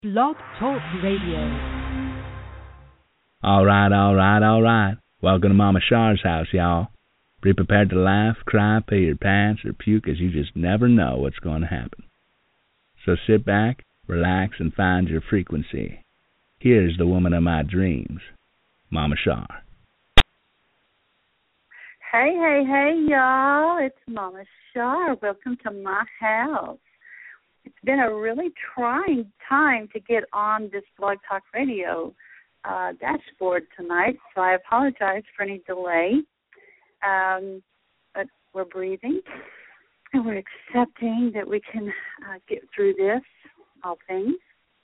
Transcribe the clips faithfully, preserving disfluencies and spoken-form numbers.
Blog Talk Radio. All right, all right, all right. Welcome to Mama Shar's house, y'all. Be prepared to laugh, cry, pee your pants, or puke, as you just never know what's going to happen. So sit back, relax, and find your frequency. Here's the woman of my dreams, Mama Shar. Hey, hey, hey, y'all. It's Mama Shar. Welcome to my house. It's been a really trying time to get on this Blog Talk Radio uh, dashboard tonight, so I apologize for any delay. Um, but we're breathing, and we're accepting that we can uh, get through this, all things.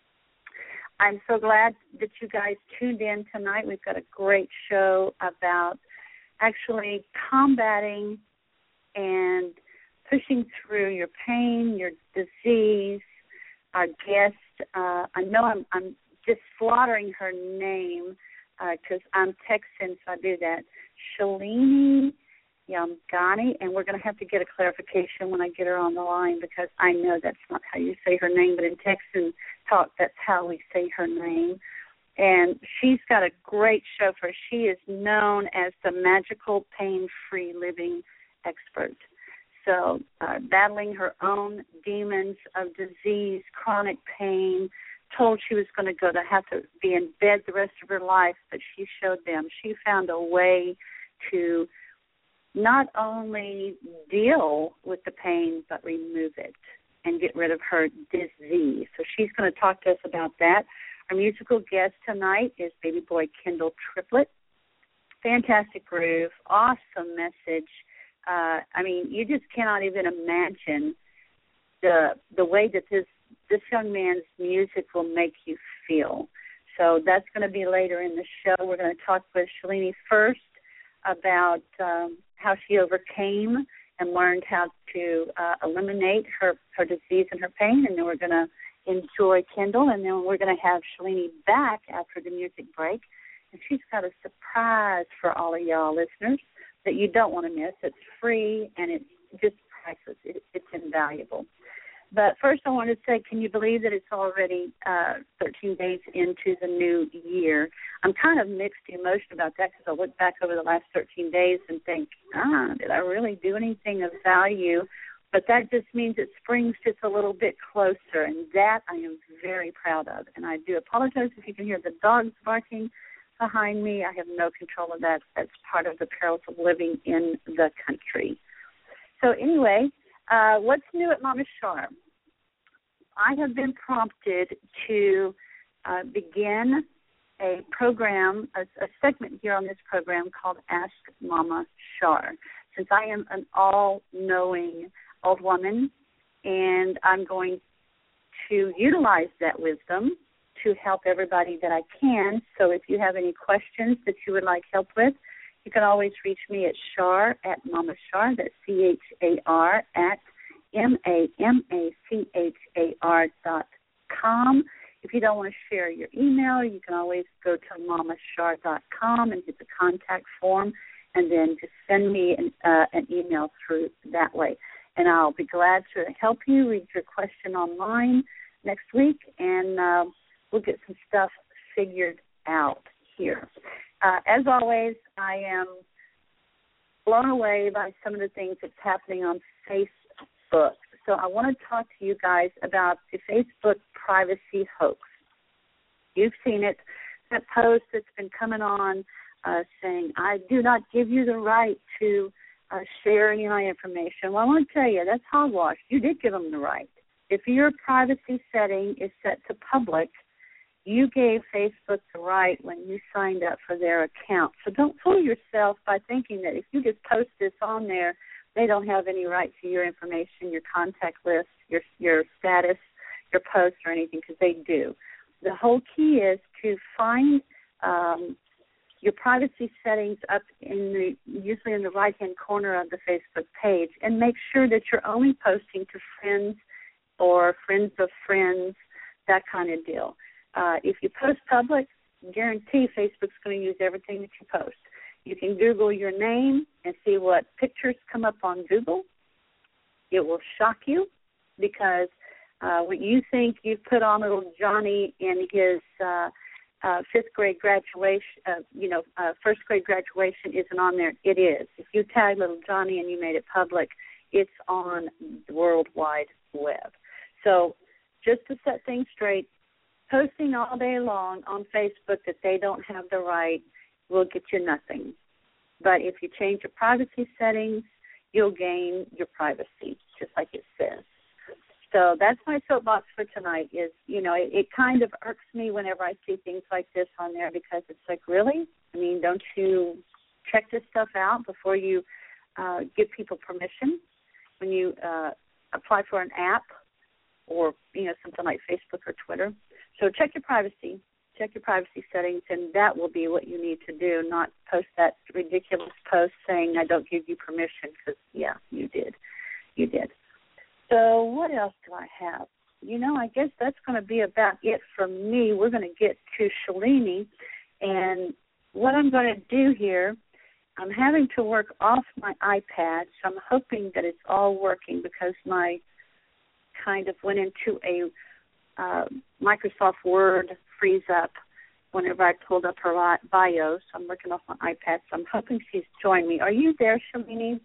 I'm so glad that you guys tuned in tonight. We've got a great show about actually combating and pushing through your pain, your disease. Our guest, uh, I know I'm, I'm just slaughtering her name because uh, I'm Texan, so I do that. Shalini Yamgani, and we're going to have to get a clarification when I get her on the line because I know that's not how you say her name, but in Texan talk, that's how we say her name. And she's got a great show for her. She is known as the magical pain-free living expert. So uh, battling her own demons of disease, chronic pain, told she was going to go to have to be in bed the rest of her life, but she showed them. She found a way to not only deal with the pain, but remove it and get rid of her disease. So she's going to talk to us about that. Our musical guest tonight is baby boy Kendall Triplett. Fantastic groove, awesome message. Uh, I mean, you just cannot even imagine the the way that this this young man's music will make you feel. So that's going to be later in the show. We're going to talk with Shalini first about um, how she overcame and learned how to uh, eliminate her, her disease and her pain, and then we're going to enjoy Kendall, and then we're going to have Shalini back after the music break, and she's got a surprise for all of y'all listeners that you don't want to miss. It's free, and it's just priceless. It, it's invaluable. But first I want to say, can you believe that it's already uh, thirteen days into the new year? I'm kind of mixed emotion about that because I look back over the last thirteen days and think, ah, did I really do anything of value? But that just means that spring's just a little bit closer, and that I am very proud of. And I do apologize if you can hear the dogs barking behind me. I have no control of that. That's part of the perils of living in the country. So anyway, uh, what's new at Mama Shar? I have been prompted to uh, begin a program, a, a segment here on this program called Ask Mama Shar. Since I am an all-knowing old woman, and I'm going to utilize that wisdom to help everybody that I can. So if you have any questions that you would like help with, you can always reach me at Shar, at Mama Shar, that's C H A R, at M A M A C H A R dot com. If you don't want to share your email, you can always go to mama shar dot com and hit the contact form, and then just send me an, uh, an email through that way. And I'll be glad to help you read your question online next week, and uh, we'll get some stuff figured out here. Uh, as always, I am blown away by some of the things that's happening on Facebook. So I want to talk to you guys about the Facebook privacy hoax. You've seen it, that post that's been coming on uh, saying, I do not give you the right to uh, share any of my information. Well, I want to tell you, that's hogwash. You did give them the right. If your privacy setting is set to public, you gave Facebook the right when you signed up for their account. So don't fool yourself by thinking that if you just post this on there, they don't have any right to your information, your contact list, your your status, your posts, or anything, because they do. The whole key is to find um, your privacy settings up in the usually in the right-hand corner of the Facebook page, and make sure that you're only posting to friends or friends of friends, that kind of deal. Uh, if you post public, guarantee Facebook's going to use everything that you post. You can Google your name and see what pictures come up on Google. It will shock you because Uh, what you think you've put on little Johnny in his uh, uh, fifth grade graduation, uh, you know, uh, first grade graduation isn't on there. It is. If you tag little Johnny and you made it public, it's on the World Wide Web. So just to set things straight, posting all day long on Facebook that they don't have the right will get you nothing. But if you change your privacy settings, you'll gain your privacy, just like it says. So that's my soapbox for tonight is, you know, it, it kind of irks me whenever I see things like this on there because it's like, really? I mean, don't you check this stuff out before you uh, give people permission when you uh, apply for an app or, you know, something like Facebook or Twitter? So check your privacy. Check your privacy settings, and that will be what you need to do, not post that ridiculous post saying, I don't give you permission, because, yeah, you did. You did. So what else do I have? You know, I guess that's going to be about it from me. We're going to get to Shalini, and what I'm going to do here, I'm having to work off my iPad, so I'm hoping that it's all working because my kind of went into a uh, Microsoft Word freeze up whenever I pulled up her bio, so I'm working off my iPad, so I'm hoping she's joined me. Are you there, Shalini?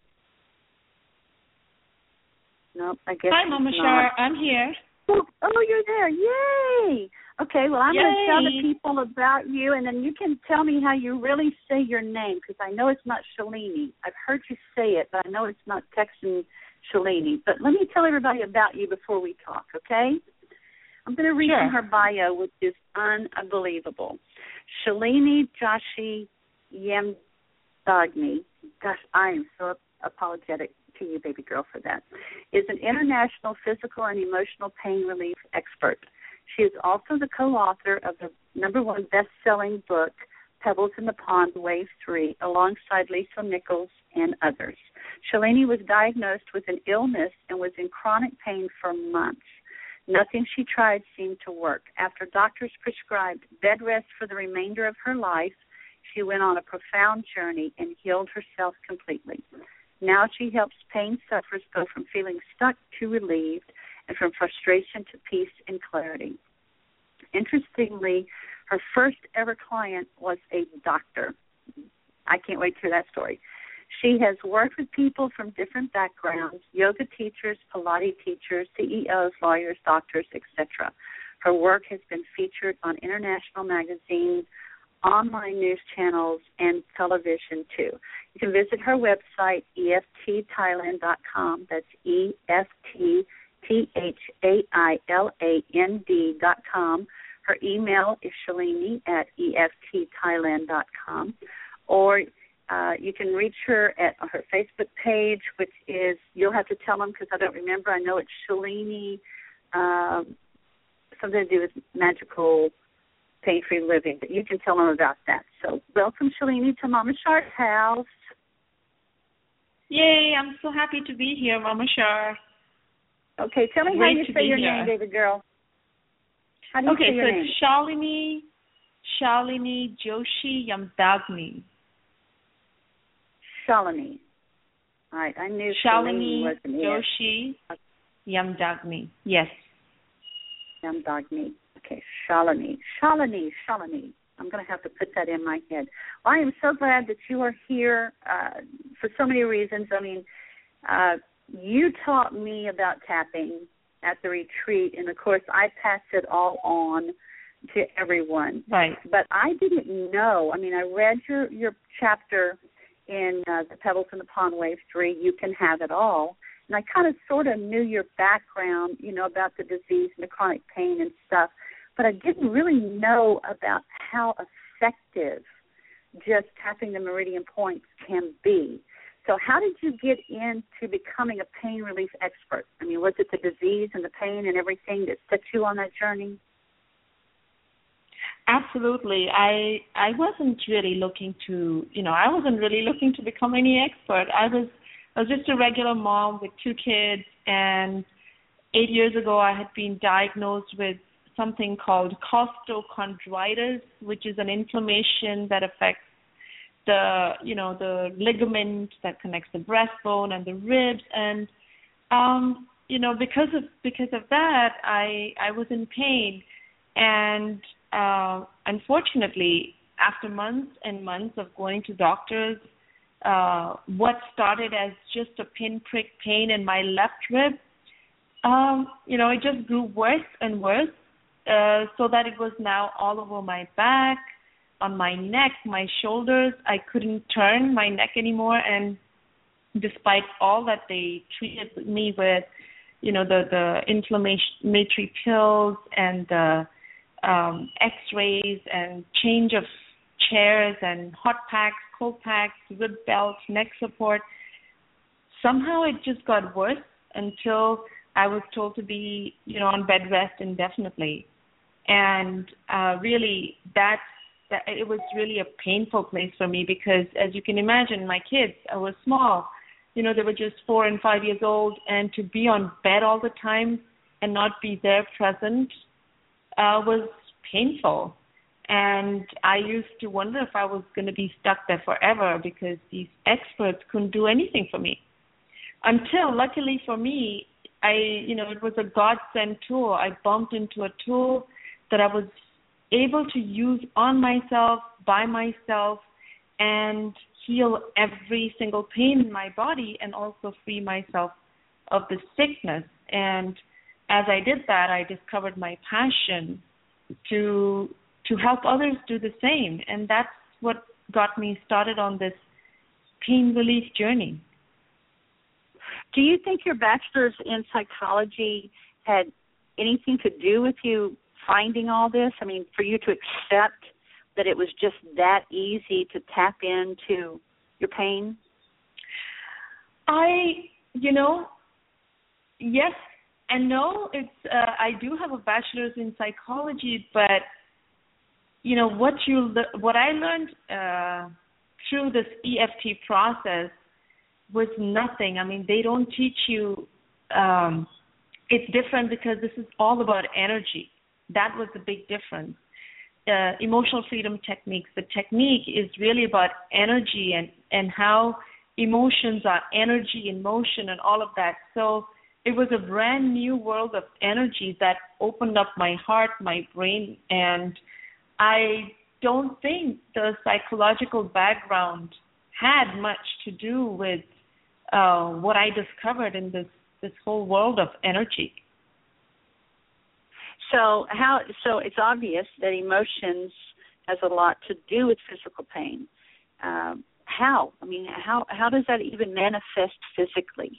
No, I guess Hi, Mama Shar. I'm here. Oh, oh, you're there. Yay! Okay, well, I'm going to tell the people about you, and then you can tell me how you really say your name, because I know it's not Shalini. I've heard you say it, but I know it's not Texan Shalini. But let me tell everybody about you before we talk, okay? I'm going to read Sure. from her bio, which is unbelievable. Shalini Joshi Yamdagni, gosh, I am so apologetic to you, baby girl, for that, is an international physical and emotional pain relief expert. She is also the co-author of the number one best-selling book, Pebbles in the Pond, Wave three, alongside Lisa Nichols and others. Shalini was diagnosed with an illness and was in chronic pain for months. Nothing she tried seemed to work. After doctors prescribed bed rest for the remainder of her life, she went on a profound journey and healed herself completely. Now she helps pain sufferers go from feeling stuck to relieved and from frustration to peace and clarity. Interestingly, her first ever client was a doctor. I can't wait to hear that story. She has worked with people from different backgrounds, yoga teachers, Pilates teachers, C E Os, lawyers, doctors, et cetera. Her work has been featured on international magazines, online news channels, and television, too. You can visit her website, E F T Thailand dot com. That's E F T T H A I L A N D dot com. Her email is Shalini at E F T Thailand dot com. Or uh, you can reach her at her Facebook page, which is, you'll have to tell them because I don't remember. I know it's Shalini, um, something to do with magical pain-free living, but you can tell them about that. So welcome, Shalini, to Mama Shar's house. Yay, I'm so happy to be here, Mama Shar. Okay, tell me Great how you to say be your here. name, baby girl. How do you Okay, say your so name? it's Shalini, Shalini Joshi Yamdagni. Shalini. All right, I knew Shalini Shalini was an Joshi Yamdagni. Yes. Yamdagni. Okay, Shalini. Shalini, Shalini. I'm going to have to put that in my head. Well, I am so glad that you are here uh, for so many reasons. I mean, uh, you taught me about tapping at the retreat, and, of course, I passed it all on to everyone. Right. But I didn't know. I mean, I read your, your chapter in uh, the Pebbles in the Pond Wave three, You Can Have It All, and I kind of sort of knew your background, you know, about the disease and the chronic pain and stuff, but I didn't really know about how effective just tapping the meridian points can be. So how did you get into becoming a pain relief expert? I mean, was it the disease and the pain and everything that set you on that journey? Absolutely. I I wasn't really looking to, you know, I wasn't really looking to become any expert. I was I was just a regular mom with two kids, and eight years ago I had been diagnosed with something called costochondritis, which is an inflammation that affects the, you know, the ligament that connects the breastbone and the ribs. And, um, you know, because of because of that, I I was in pain, and uh, unfortunately, after months and months of going to doctors, uh, what started as just a pinprick pain in my left rib, um, you know, it just grew worse and worse, uh, so that it was now all over my back, on my neck, my shoulders. I couldn't turn my neck anymore, and despite all that they treated me with, you know, the, the inflammatory pills and the um, x-rays and change of chairs and hot packs, cold packs, rib belts, neck support, somehow it just got worse until I was told to be, you know, on bed rest indefinitely. And uh, really, that's, that, it was really a painful place for me because, as you can imagine, my kids, I was small. You know, they were just four and five years old, and to be on bed all the time and not be there present uh, was painful. And I used to wonder if I was going to be stuck there forever because these experts couldn't do anything for me. Until, luckily for me, I, you know, it was a God-sent tool. I bumped into a tool that I was able to use on myself, by myself, and heal every single pain in my body and also free myself of the sickness. And as I did that, I discovered my passion to to help others do the same. And that's what got me started on this pain relief journey. Do you think your bachelor's in psychology had anything to do with you finding all this? I mean, for you to accept that it was just that easy to tap into your pain? I, you know, yes and no. It's uh, I do have a bachelor's in psychology, but you know what you what I learned uh, through this E F T process was nothing. I mean, they don't teach you. Um, it's different because this is all about energy. That was the big difference. Uh, emotional freedom techniques. The technique is really about energy and, and how emotions are energy in motion and all of that. So it was a brand new world of energy that opened up my heart, my brain, and I don't think the psychological background had much to do with uh, what I discovered in this, this whole world of energy. So how? So it's obvious that emotions has a lot to do with physical pain. Um, how? I mean, how how does that even manifest physically?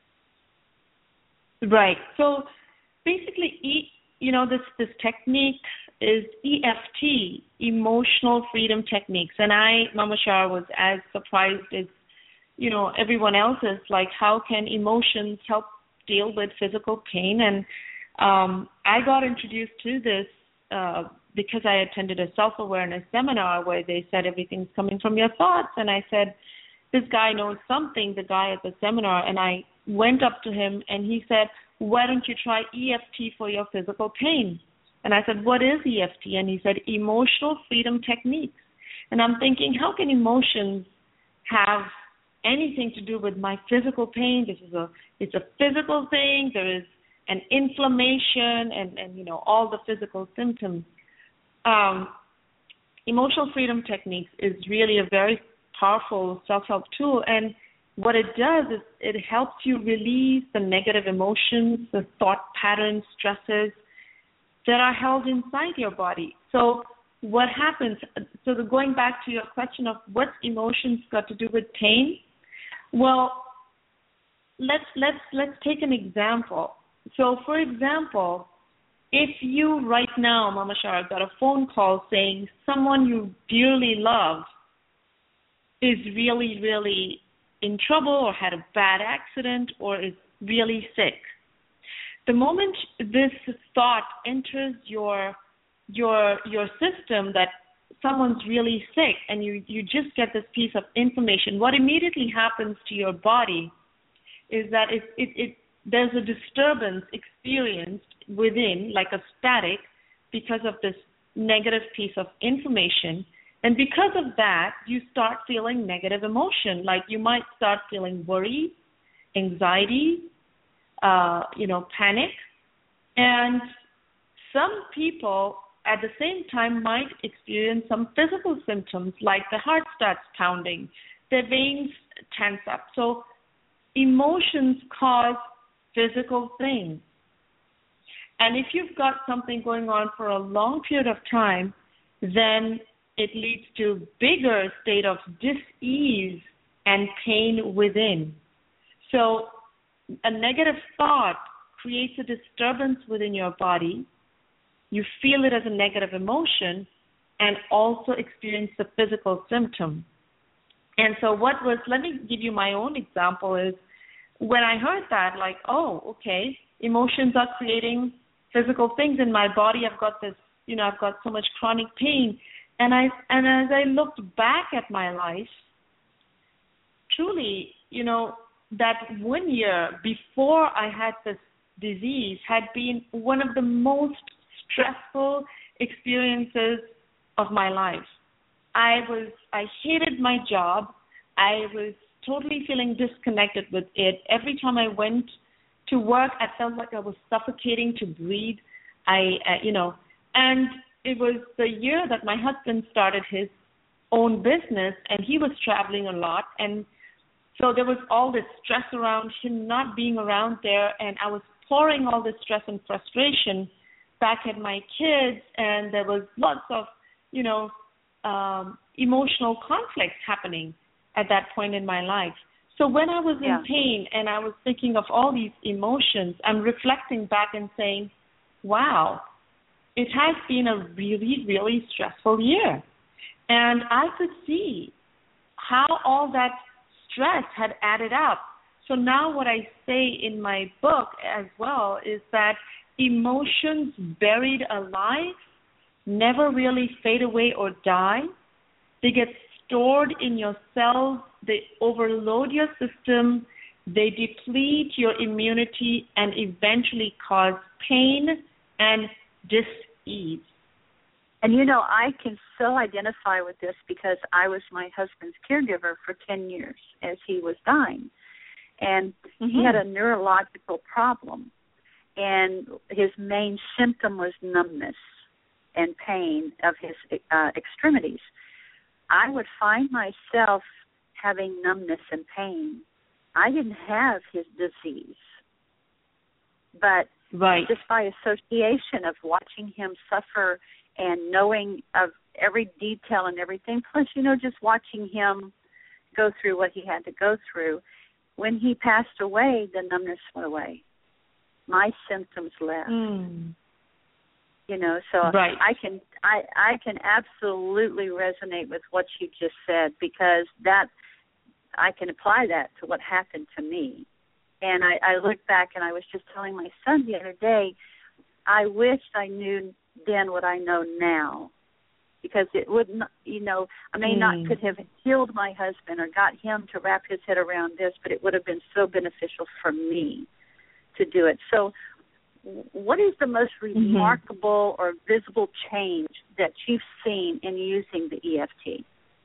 Right. So basically, e, you know, this this technique is E F T, Emotional Freedom Techniques, and I, Mama Shar, was as surprised as you know everyone else is. Like, how can emotions help deal with physical pain? And Um, I got introduced to this uh, because I attended a self-awareness seminar where they said everything's coming from your thoughts. And I said, this guy knows something, the guy at the seminar. And I went up to him and he said, why don't you try E F T for your physical pain? And I said, what is E F T? And he said, Emotional Freedom Techniques. And I'm thinking, how can emotions have anything to do with my physical pain? This is a, it's a physical thing. There is and inflammation and, and, you know, all the physical symptoms. Um, emotional freedom techniques is really a very powerful self-help tool. And what it does is it helps you release the negative emotions, the thought patterns, stresses that are held inside your body. So what happens, so the, going back to your question of what's emotions got to do with pain? Well, let's let's let's take an example. So, for example, if you right now, Mama Shar, got a phone call saying someone you dearly love is really, really in trouble or had a bad accident or is really sick, the moment this thought enters your your your system that someone's really sick and you, you just get this piece of information, what immediately happens to your body is that it it, it there's a disturbance experienced within, like a static, because of this negative piece of information. And because of that, you start feeling negative emotion. Like you might start feeling worry, anxiety, uh, you know, panic. And some people at the same time might experience some physical symptoms, like the heart starts pounding, their veins tense up. So emotions cause physical things. And if you've got something going on for a long period of time, then it leads to bigger state of dis-ease and pain within. So a negative thought creates a disturbance within your body. You feel it as a negative emotion and also experience the physical symptom. And so what was, let me give you my own example, is when I heard that, like, oh, okay, emotions are creating physical things in my body. I've got this, you know, I've got so much chronic pain. And I and as I looked back at my life, truly, you know, that one year before I had this disease had been one of the most stressful experiences of my life. I was, I hated my job. I was totally feeling disconnected with it. Every time I went to work, I felt like I was suffocating to breathe. I, uh, you know, and it was the year that my husband started his own business, and he was traveling a lot. And so there was all this stress around him not being around there, and I was pouring all this stress and frustration back at my kids, and there was lots of, you know, um, emotional conflicts happening at that point in my life. So when I was yeah. in pain and I was thinking of all these emotions, I'm reflecting back and saying, wow, it has been a really, really stressful year. And I could see how all that stress had added up. So now what I say in my book as well is that emotions buried alive never really fade away or die. They get stored in your cells. They overload your system. They deplete your immunity and eventually cause pain and dis-ease. And, you know, I can so identify with this because I was my husband's caregiver for ten years as he was dying. And mm-hmm. he had a neurological problem. And his main symptom was numbness and pain of his uh, extremities. I would find myself having numbness and pain. I didn't have his disease. But right. just by association of watching him suffer and knowing of every detail and everything, plus, you know, just watching him go through what he had to go through, when he passed away, the numbness went away. My symptoms left. Mm. You know, so right. I can I, I can absolutely resonate with what you just said, because that I can apply that to what happened to me. And I, I look back, and I was just telling my son the other day, I wished I knew then what I know now, because it would not, you know, I may mm. not could have healed my husband or got him to wrap his head around this, but it would have been so beneficial for me to do it. So what is the most remarkable mm-hmm. or visible change that you've seen in using the E F T?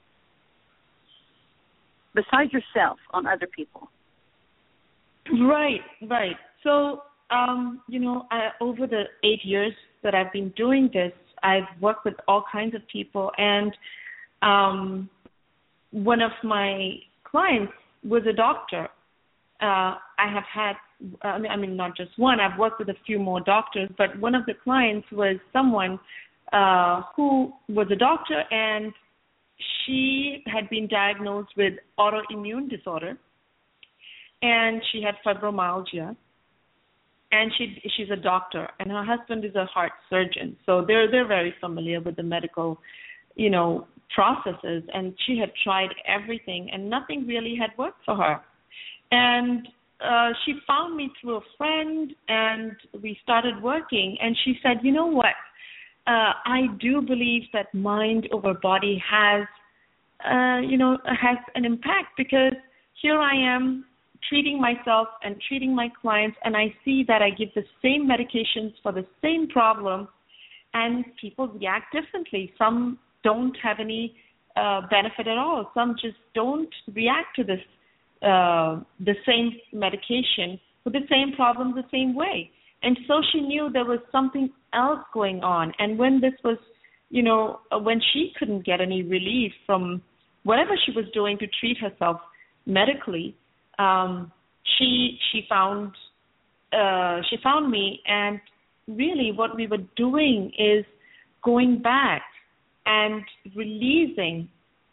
Besides yourself, on other people. Right, right. So, um, you know, I, over the eight years that I've been doing this, I've worked with all kinds of people. And um, one of my clients was a doctor. Uh, I have had, I mean, I mean, not just one, I've worked with a few more doctors, but one of the clients was someone uh, who was a doctor, and she had been diagnosed with autoimmune disorder, and she had fibromyalgia, and she she's a doctor, and her husband is a heart surgeon, so they're they're very familiar with the medical, you know, processes, and she had tried everything, and nothing really had worked for her. And uh, she found me through a friend, and we started working. And she said, you know what, uh, I do believe that mind over body has, uh, you know, has an impact, because here I am treating myself and treating my clients, and I see that I give the same medications for the same problem, and people react differently. Some don't have any uh, benefit at all. Some just don't react to this Uh, the same medication with the same problems the same way. And so she knew there was something else going on. And when this was, you know, when she couldn't get any relief from whatever she was doing to treat herself medically, um, she she found uh, she found me. And really what we were doing is going back and releasing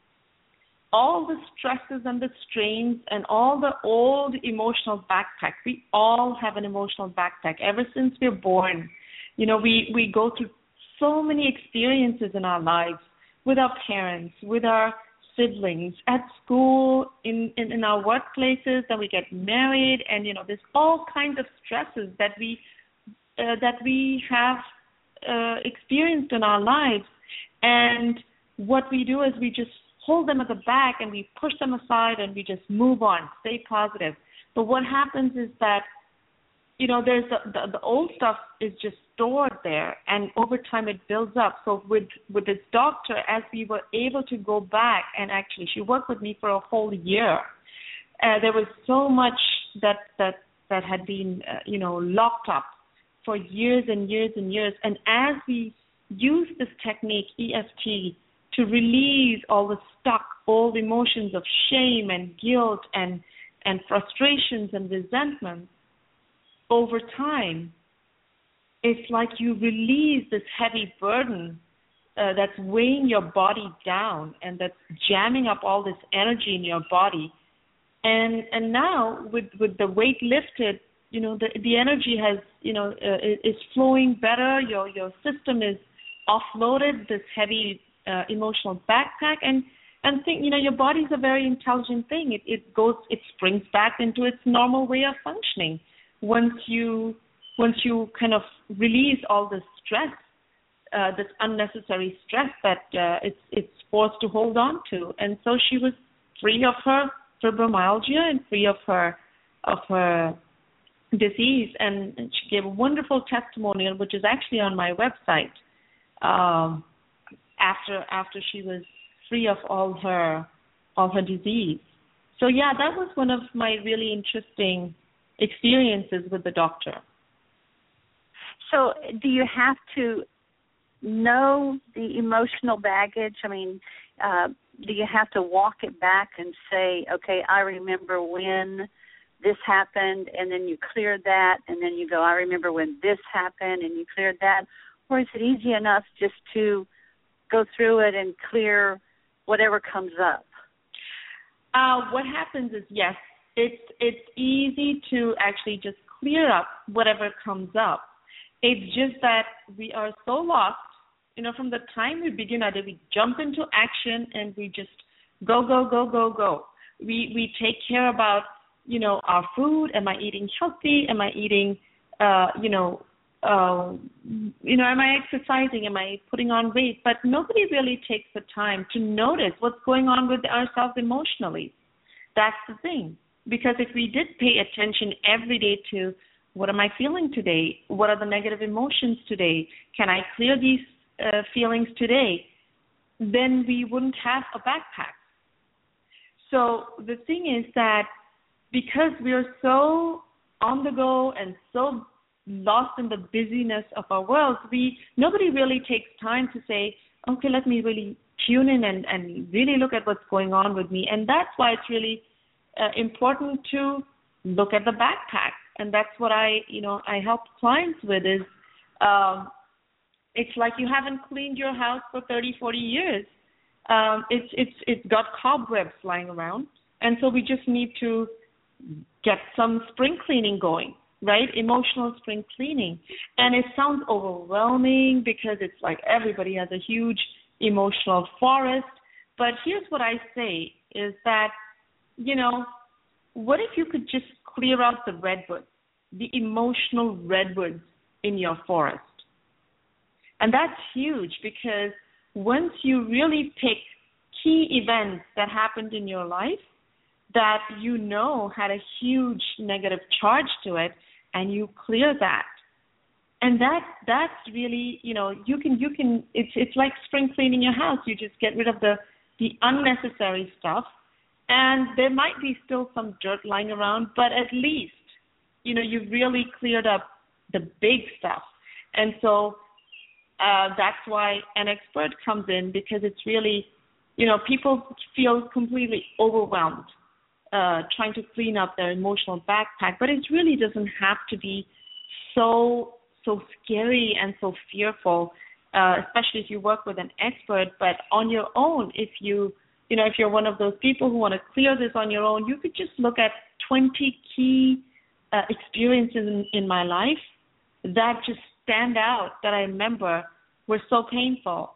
all the stresses and the strains and all the old emotional backpack. We all have an emotional backpack ever since we're born. You know, we, we go through so many experiences in our lives with our parents, with our siblings, at school, in, in, in our workplaces, then we get married, and, you know, there's all kinds of stresses that we, uh, that we have uh, experienced in our lives. And what we do is we just hold them at the back and we push them aside and we just move on, stay positive. But what happens is that, you know, there's the, the, the old stuff is just stored there, and over time it builds up. So with, with this doctor, as we were able to go back, and actually she worked with me for a whole year, uh, there was so much that that, that had been, uh, you know, locked up for years and years and years. And as we use this technique, E F T, to release all the stuck old emotions of shame and guilt and, and frustrations and resentment, over time, it's like you release this heavy burden uh, that's weighing your body down and that's jamming up all this energy in your body. And and now with, with the weight lifted, you know, the the energy has, you know, uh, is flowing better. Your your system is offloaded this heavy uh, emotional backpack, and and think, you know, your body's a very intelligent thing. It it goes, it springs back into its normal way of functioning once you once you kind of release all this stress, uh, this unnecessary stress that uh, it's it's forced to hold on to. And so she was free of her fibromyalgia and free of her of her disease, and, and she gave a wonderful testimonial, which is actually on my website. Um, after after she was free of all her all her disease. So yeah, that was one of my really interesting experiences with the doctor. So do you have to know the emotional baggage? I mean, uh, do you have to walk it back and say, okay, I remember when this happened, and then you cleared that, and then you go, I remember when this happened, and you cleared that? Or is it easy enough just to go through it and clear whatever comes up? Uh, what happens is, yes, it's it's easy to actually just clear up whatever comes up. It's just that we are so lost, you know, from the time we begin at it, we jump into action and we just go, go, go, go, go. We we take care about, you know, our food. Am I eating healthy? Am I eating, uh, you know, uh, you know, am I exercising? Am I putting on weight? But nobody really takes the time to notice what's going on with ourselves emotionally. That's the thing. Because if we did pay attention every day to what am I feeling today? What are the negative emotions today? Can I clear these uh, feelings today? Then we wouldn't have a backpack. So the thing is that because we're so on the go and so lost in the busyness of our world, we nobody really takes time to say, okay, let me really tune in and, and really look at what's going on with me. And that's why it's really uh, important to look at the backpack. And that's what I, you know, I help clients with is um, it's like you haven't cleaned your house for thirty, forty years. Um, it's it's it's got cobwebs lying around. And so we just need to get some spring cleaning going, right? Emotional spring cleaning. And it sounds overwhelming because it's like everybody has a huge emotional forest. But here's what I say is that, you know, what if you could just clear out the redwoods, the emotional redwoods in your forest? And that's huge because once you really pick key events that happened in your life that you know had a huge negative charge to it, and you clear that, and that that's really, you know, you can you can it's it's like spring cleaning your house. You just get rid of the the unnecessary stuff. And there might be still some dirt lying around, but at least you know, you've really cleared up the big stuff. And so uh, that's why an expert comes in, because it's really, you know, people feel completely overwhelmed uh, trying to clean up their emotional backpack, but it really doesn't have to be so, so scary and so fearful, uh, especially if you work with an expert. But on your own, if you, you know, if you're one of those people who want to clear this on your own, you could just look at twenty key uh, experiences in, in my life that just stand out, that I remember were so painful.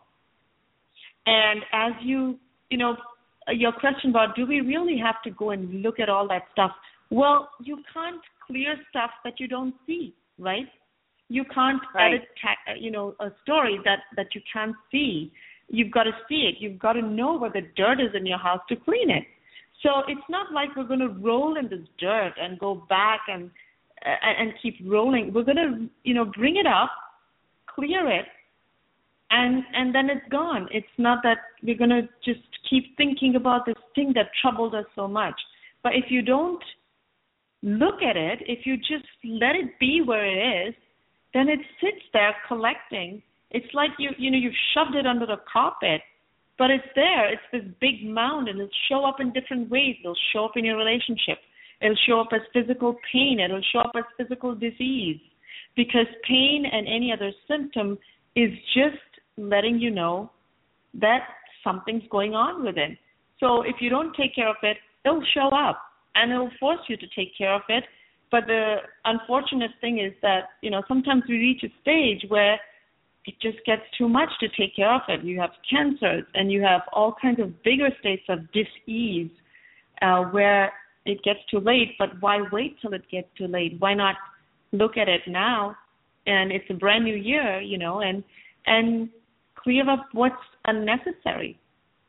And as you, you know, your question about do we really have to go and look at all that stuff? Well, you can't clear stuff that you don't see, right? You can't right. edit, ta- you know, a story that, that you can't see. You've got to see it. You've got to know where the dirt is in your house to clean it. So it's not like we're going to roll in this dirt and go back and and, and keep rolling. We're going to, you know, bring it up, clear it, and and then it's gone. It's not that we're going to just keep thinking about this thing that troubled us so much. But if you don't look at it, if you just let it be where it is, then it sits there collecting. It's like you, you know, you've shoved it under the carpet, but it's there. It's this big mound, and it'll show up in different ways. It'll show up in your relationship. It'll show up as physical pain. It'll show up as physical disease, because pain and any other symptom is just letting you know that something's going on with it. So if you don't take care of it, it'll show up, and it'll force you to take care of it. But the unfortunate thing is that, you know, sometimes we reach a stage where it just gets too much to take care of it. You have cancers, and you have all kinds of bigger states of dis-ease uh, where it gets too late. But why wait till it gets too late? Why not look at it now? And it's a brand new year, you know, and and clear up what's unnecessary.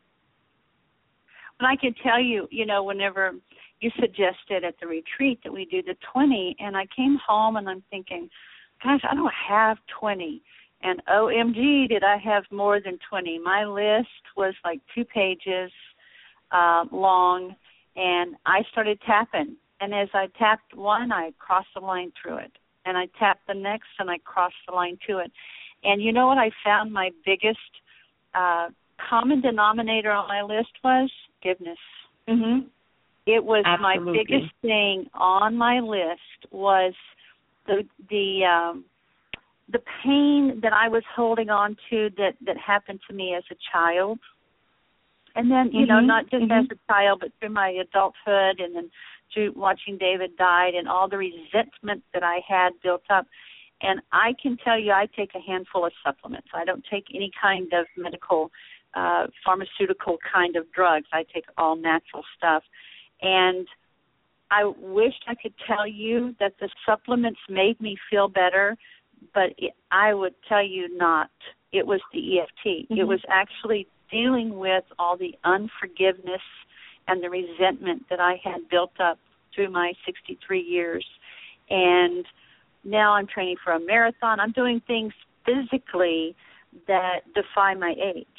But I can tell you, you know, whenever you suggested at the retreat that we do the twenty, and I came home and I'm thinking, gosh, I don't have twenty. And O M G, did I have more than twenty. My list was like two pages uh, long, and I started tapping. And as I tapped one, I crossed the line through it. And I tapped the next, and I crossed the line to it. And you know what I found my biggest uh, common denominator on my list was? Forgiveness. Mm-hmm. It was Absolutely. my biggest thing on my list was the the um, the pain that I was holding on to that, that happened to me as a child. And then, you mm-hmm. know, not just mm-hmm. as a child, but through my adulthood, and then through watching David died, and all the resentment that I had built up. And I can tell you, I take a handful of supplements. I don't take any kind of medical, uh, pharmaceutical kind of drugs. I take all natural stuff. And I wished I could tell you that the supplements made me feel better, but it, I would tell you not. It was the E F T. Mm-hmm. It was actually dealing with all the unforgiveness and the resentment that I had built up through my sixty-three years. And now I'm training for a marathon. I'm doing things physically that defy my age.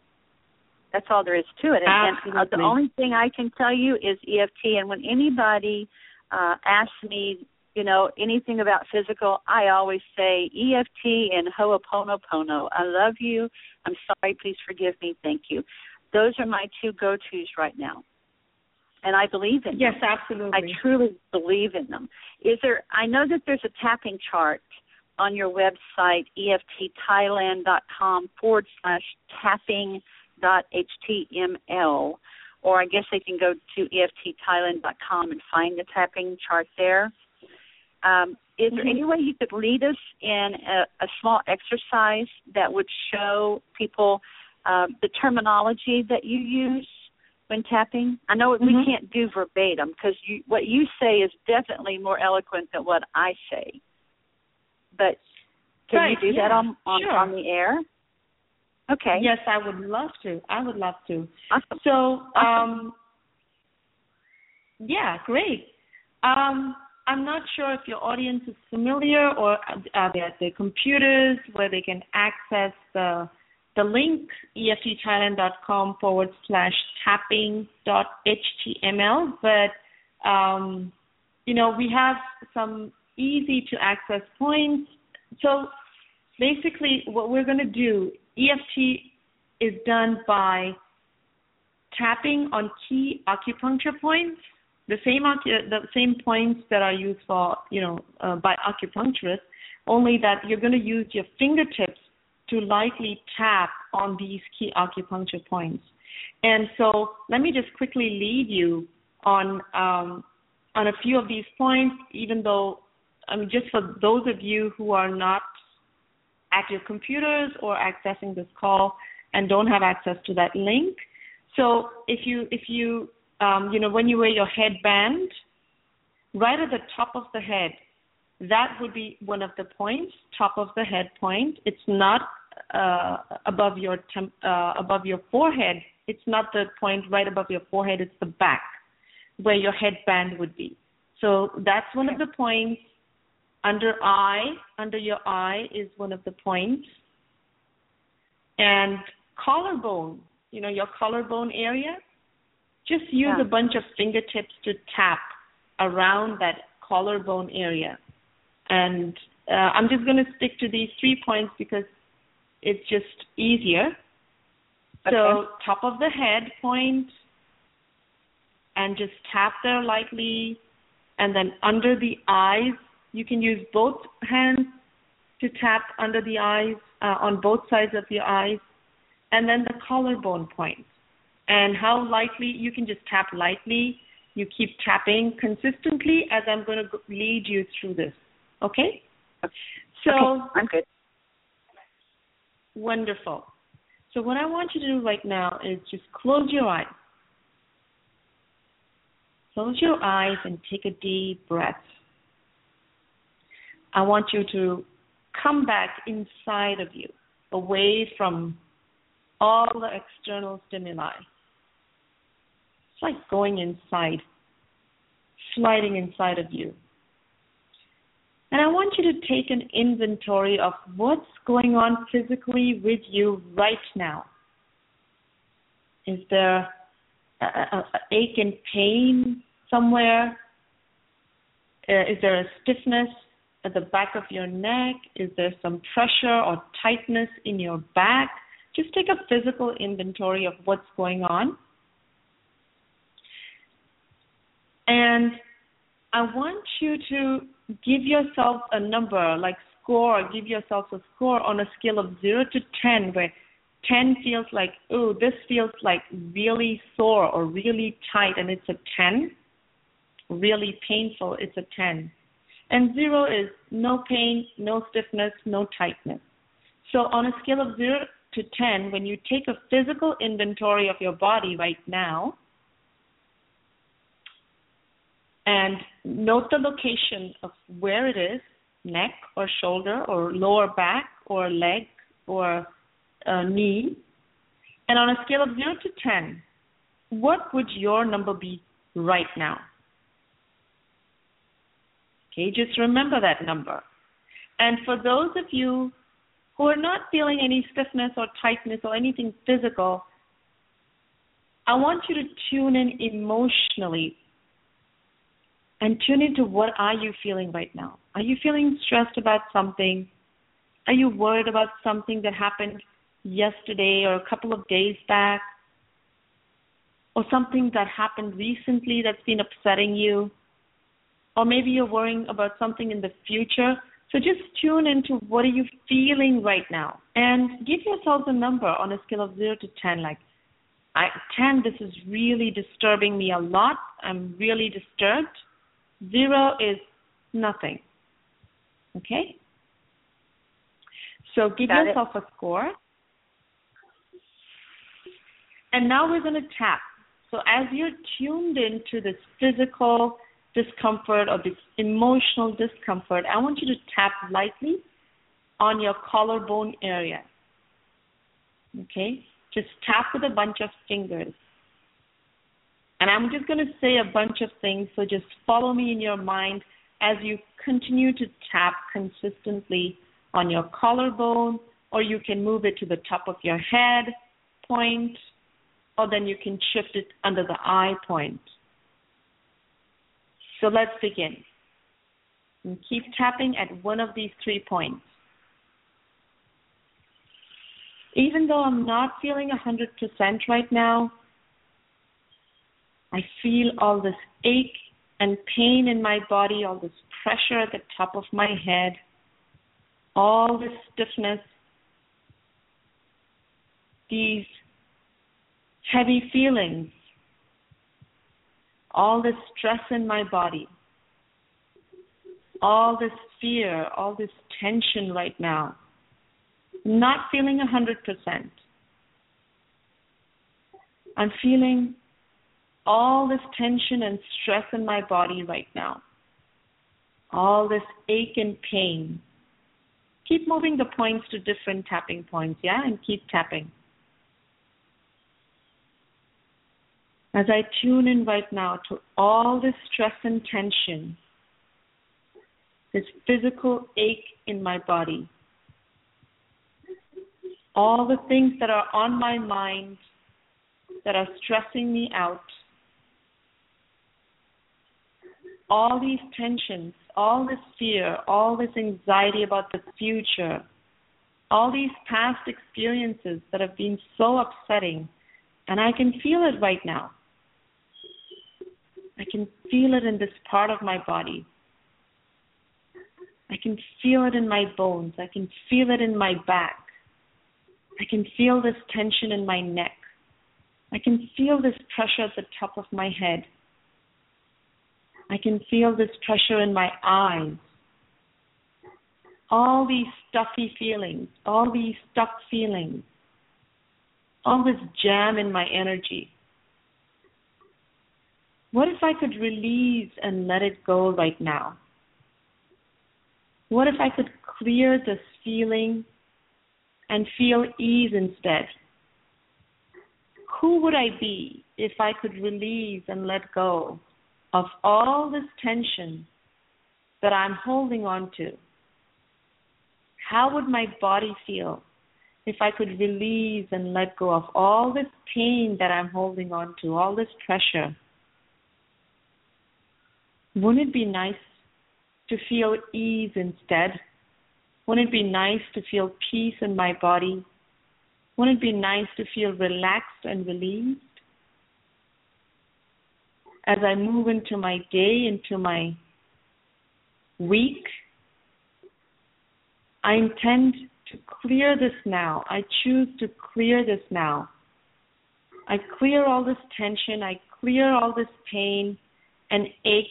That's all there is to it. And, and uh, the only thing I can tell you is E F T. And when anybody uh, asks me, you know, anything about physical, I always say E F T and Ho'oponopono. I love you. I'm sorry. Please forgive me. Thank you. Those are my two go-tos right now. And I believe in yes, them. Yes, absolutely. I truly believe in them. Is there? I know that there's a tapping chart on your website, EFTthailand.com forward slash tapping dot html, or I guess they can go to E F T thailand dot com and find the tapping chart there. Um, is there mm-hmm. any way you could lead us in a, a small exercise that would show people uh, the terminology that you use when tapping? I know mm-hmm. we can't do verbatim, because you, what you say is definitely more eloquent than what I say. But can right, you do yeah, that on on, sure. on the air? Okay. Yes, I would love to. I would love to. Awesome. So, awesome. um, yeah, great. Um, I'm not sure if your audience is familiar, or are they at their computers where they can access the the link, EFTthailand.com forward slash tapping dot html. But um, you know, we have some easy to access points. So basically what we're going to do, E F T is done by tapping on key acupuncture points, the same acu- the same points that are used for, you know, uh, by acupuncturists, only that you're going to use your fingertips to lightly tap on these key acupuncture points. And so let me just quickly lead you on um, on a few of these points, even though, I mean, just for those of you who are not at your computers or accessing this call and don't have access to that link. So if you, if you, um, you know, when you wear your headband, right at the top of the head, that would be one of the points, top of the head point. It's not uh, above your temp, uh, above your forehead. It's not the point right above your forehead. It's the back where your headband would be. So that's one of the points. Under eye, under your eye is one of the points. And collarbone, you know, your collarbone area, just use yeah. a bunch of fingertips to tap around that collarbone area. And uh, I'm just going to stick to these three points because it's just easier. Okay. So top of the head point, and just tap there lightly. And then under the eyes, you can use both hands to tap under the eyes, uh, on both sides of the eyes. And then the collarbone point. And how lightly, you can just tap lightly. You keep tapping consistently as I'm going to lead you through this. Okay? So okay, I'm good. Wonderful. So what I want you to do right now is just close your eyes. Close your eyes and take a deep breath. I want you to come back inside of you, away from all the external stimuli. It's like going inside, sliding inside of you. And I want you to take an inventory of what's going on physically with you right now. Is there an ache and pain somewhere? Uh, is there a stiffness at the back of your neck? Is there some pressure or tightness in your back? Just take a physical inventory of what's going on. And I want you to give yourself a number, like score, give yourself a score on a scale of zero to ten, where ten feels like, oh, this feels like really sore or really tight, and it's a ten. Really painful, it's a ten. And zero is no pain, no stiffness, no tightness. So on a scale of zero to ten, when you take a physical inventory of your body right now, and note the location of where it is, neck or shoulder or lower back or leg or uh, knee. And on a scale of zero to ten, what would your number be right now? Okay, just remember that number. And for those of you who are not feeling any stiffness or tightness or anything physical, I want you to tune in emotionally and tune into what are you feeling right now. Are you feeling stressed about something? Are you worried about something that happened yesterday or a couple of days back? Or something that happened recently that's been upsetting you? Or maybe you're worrying about something in the future. So just tune into what are you feeling right now. And give yourself a number on a scale of zero to ten. Like, I, ten, this is really disturbing me a lot. I'm really disturbed. Zero is nothing. Okay? So give Got yourself it. a score. And now we're going to tap. So as you're tuned into this physical discomfort or this emotional discomfort, I want you to tap lightly on your collarbone area. Okay? Just tap with a bunch of fingers. And I'm just going to say a bunch of things, so just follow me in your mind as you continue to tap consistently on your collarbone, or you can move it to the top of your head point, or then you can shift it under the eye point. So let's begin. And keep tapping at one of these three points. Even though I'm not feeling one hundred percent right now, I feel all this ache and pain in my body, all this pressure at the top of my head, all this stiffness, these heavy feelings, all this stress in my body, all this fear, all this tension right now. Not feeling one hundred percent. I'm feeling all this tension and stress in my body right now. All this ache and pain. Keep moving the points to different tapping points, yeah? And keep tapping. As I tune in right now to all this stress and tension, this physical ache in my body, all the things that are on my mind that are stressing me out, all these tensions, all this fear, all this anxiety about the future, all these past experiences that have been so upsetting, and I can feel it right now. I can feel it in this part of my body. I can feel it in my bones. I can feel it in my back. I can feel this tension in my neck. I can feel this pressure at the top of my head. I can feel this pressure in my eyes. All these stuffy feelings, all these stuck feelings, all this jam in my energy. What if I could release and let it go right now? What if I could clear this feeling and feel ease instead? Who would I be if I could release and let go of all this tension that I'm holding on to? How would my body feel if I could release and let go of all this pain that I'm holding on to, all this pressure? Wouldn't it be nice to feel ease instead? Wouldn't it be nice to feel peace in my body? Wouldn't it be nice to feel relaxed and relieved? As I move into my day, into my week, I intend to clear this now. I choose to clear this now. I clear all this tension. I clear all this pain and ache.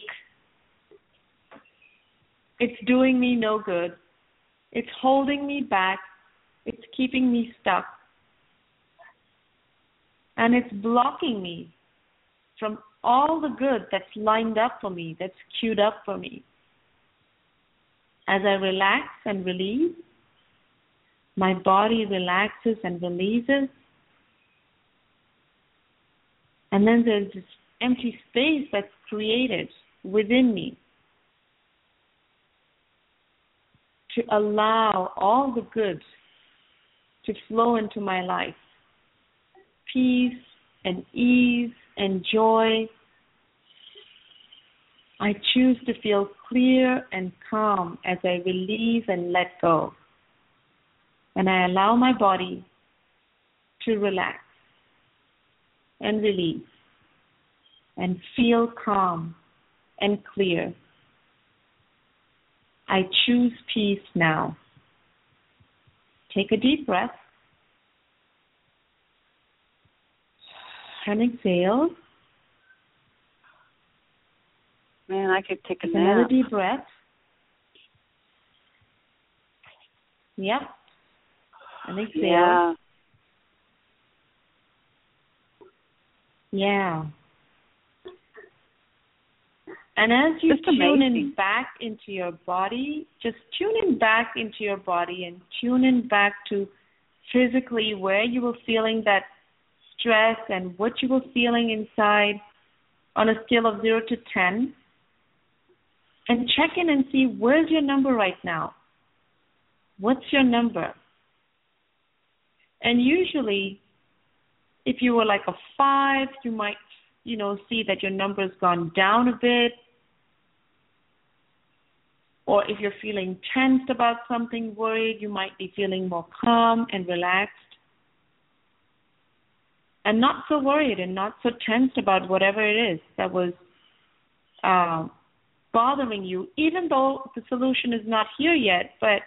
It's doing me no good. It's holding me back. It's keeping me stuck. And it's blocking me from all the good that's lined up for me, that's queued up for me. As I relax and release, my body relaxes and releases. And then there's this empty space that's created within me to allow all the good to flow into my life. Peace and ease and joy. I choose to feel clear and calm as I release and let go. And I allow my body to relax and release and feel calm and clear. I choose peace now. Take a deep breath and exhale. Man, I could take a nap. Another deep breath. Yep. And exhale. Yeah. Yeah. And as you Just tune amazing. in back into your body, just tune in back into your body and tune in back to physically where you were feeling that stress and what you were feeling inside on a scale of zero to ten. And check in and see, where's your number right now? What's your number? And usually, if you were like a five, you might, you know, see that your number's gone down a bit. Or if you're feeling tensed about something, worried, you might be feeling more calm and relaxed and not so worried and not so tensed about whatever it is that was uh, bothering you, even though the solution is not here yet. But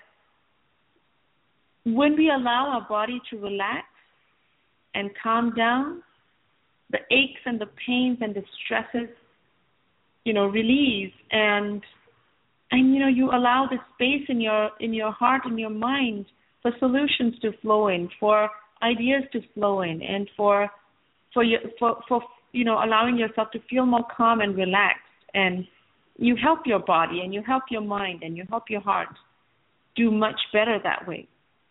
when we allow our body to relax and calm down, the aches and the pains and the stresses, you know, release, and and you know, you allow the space in your in your heart and your mind for solutions to flow in, for ideas to flow in, and for for your for, for you know, allowing yourself to feel more calm and relaxed. And you help your body and you help your mind and you help your heart do much better that way.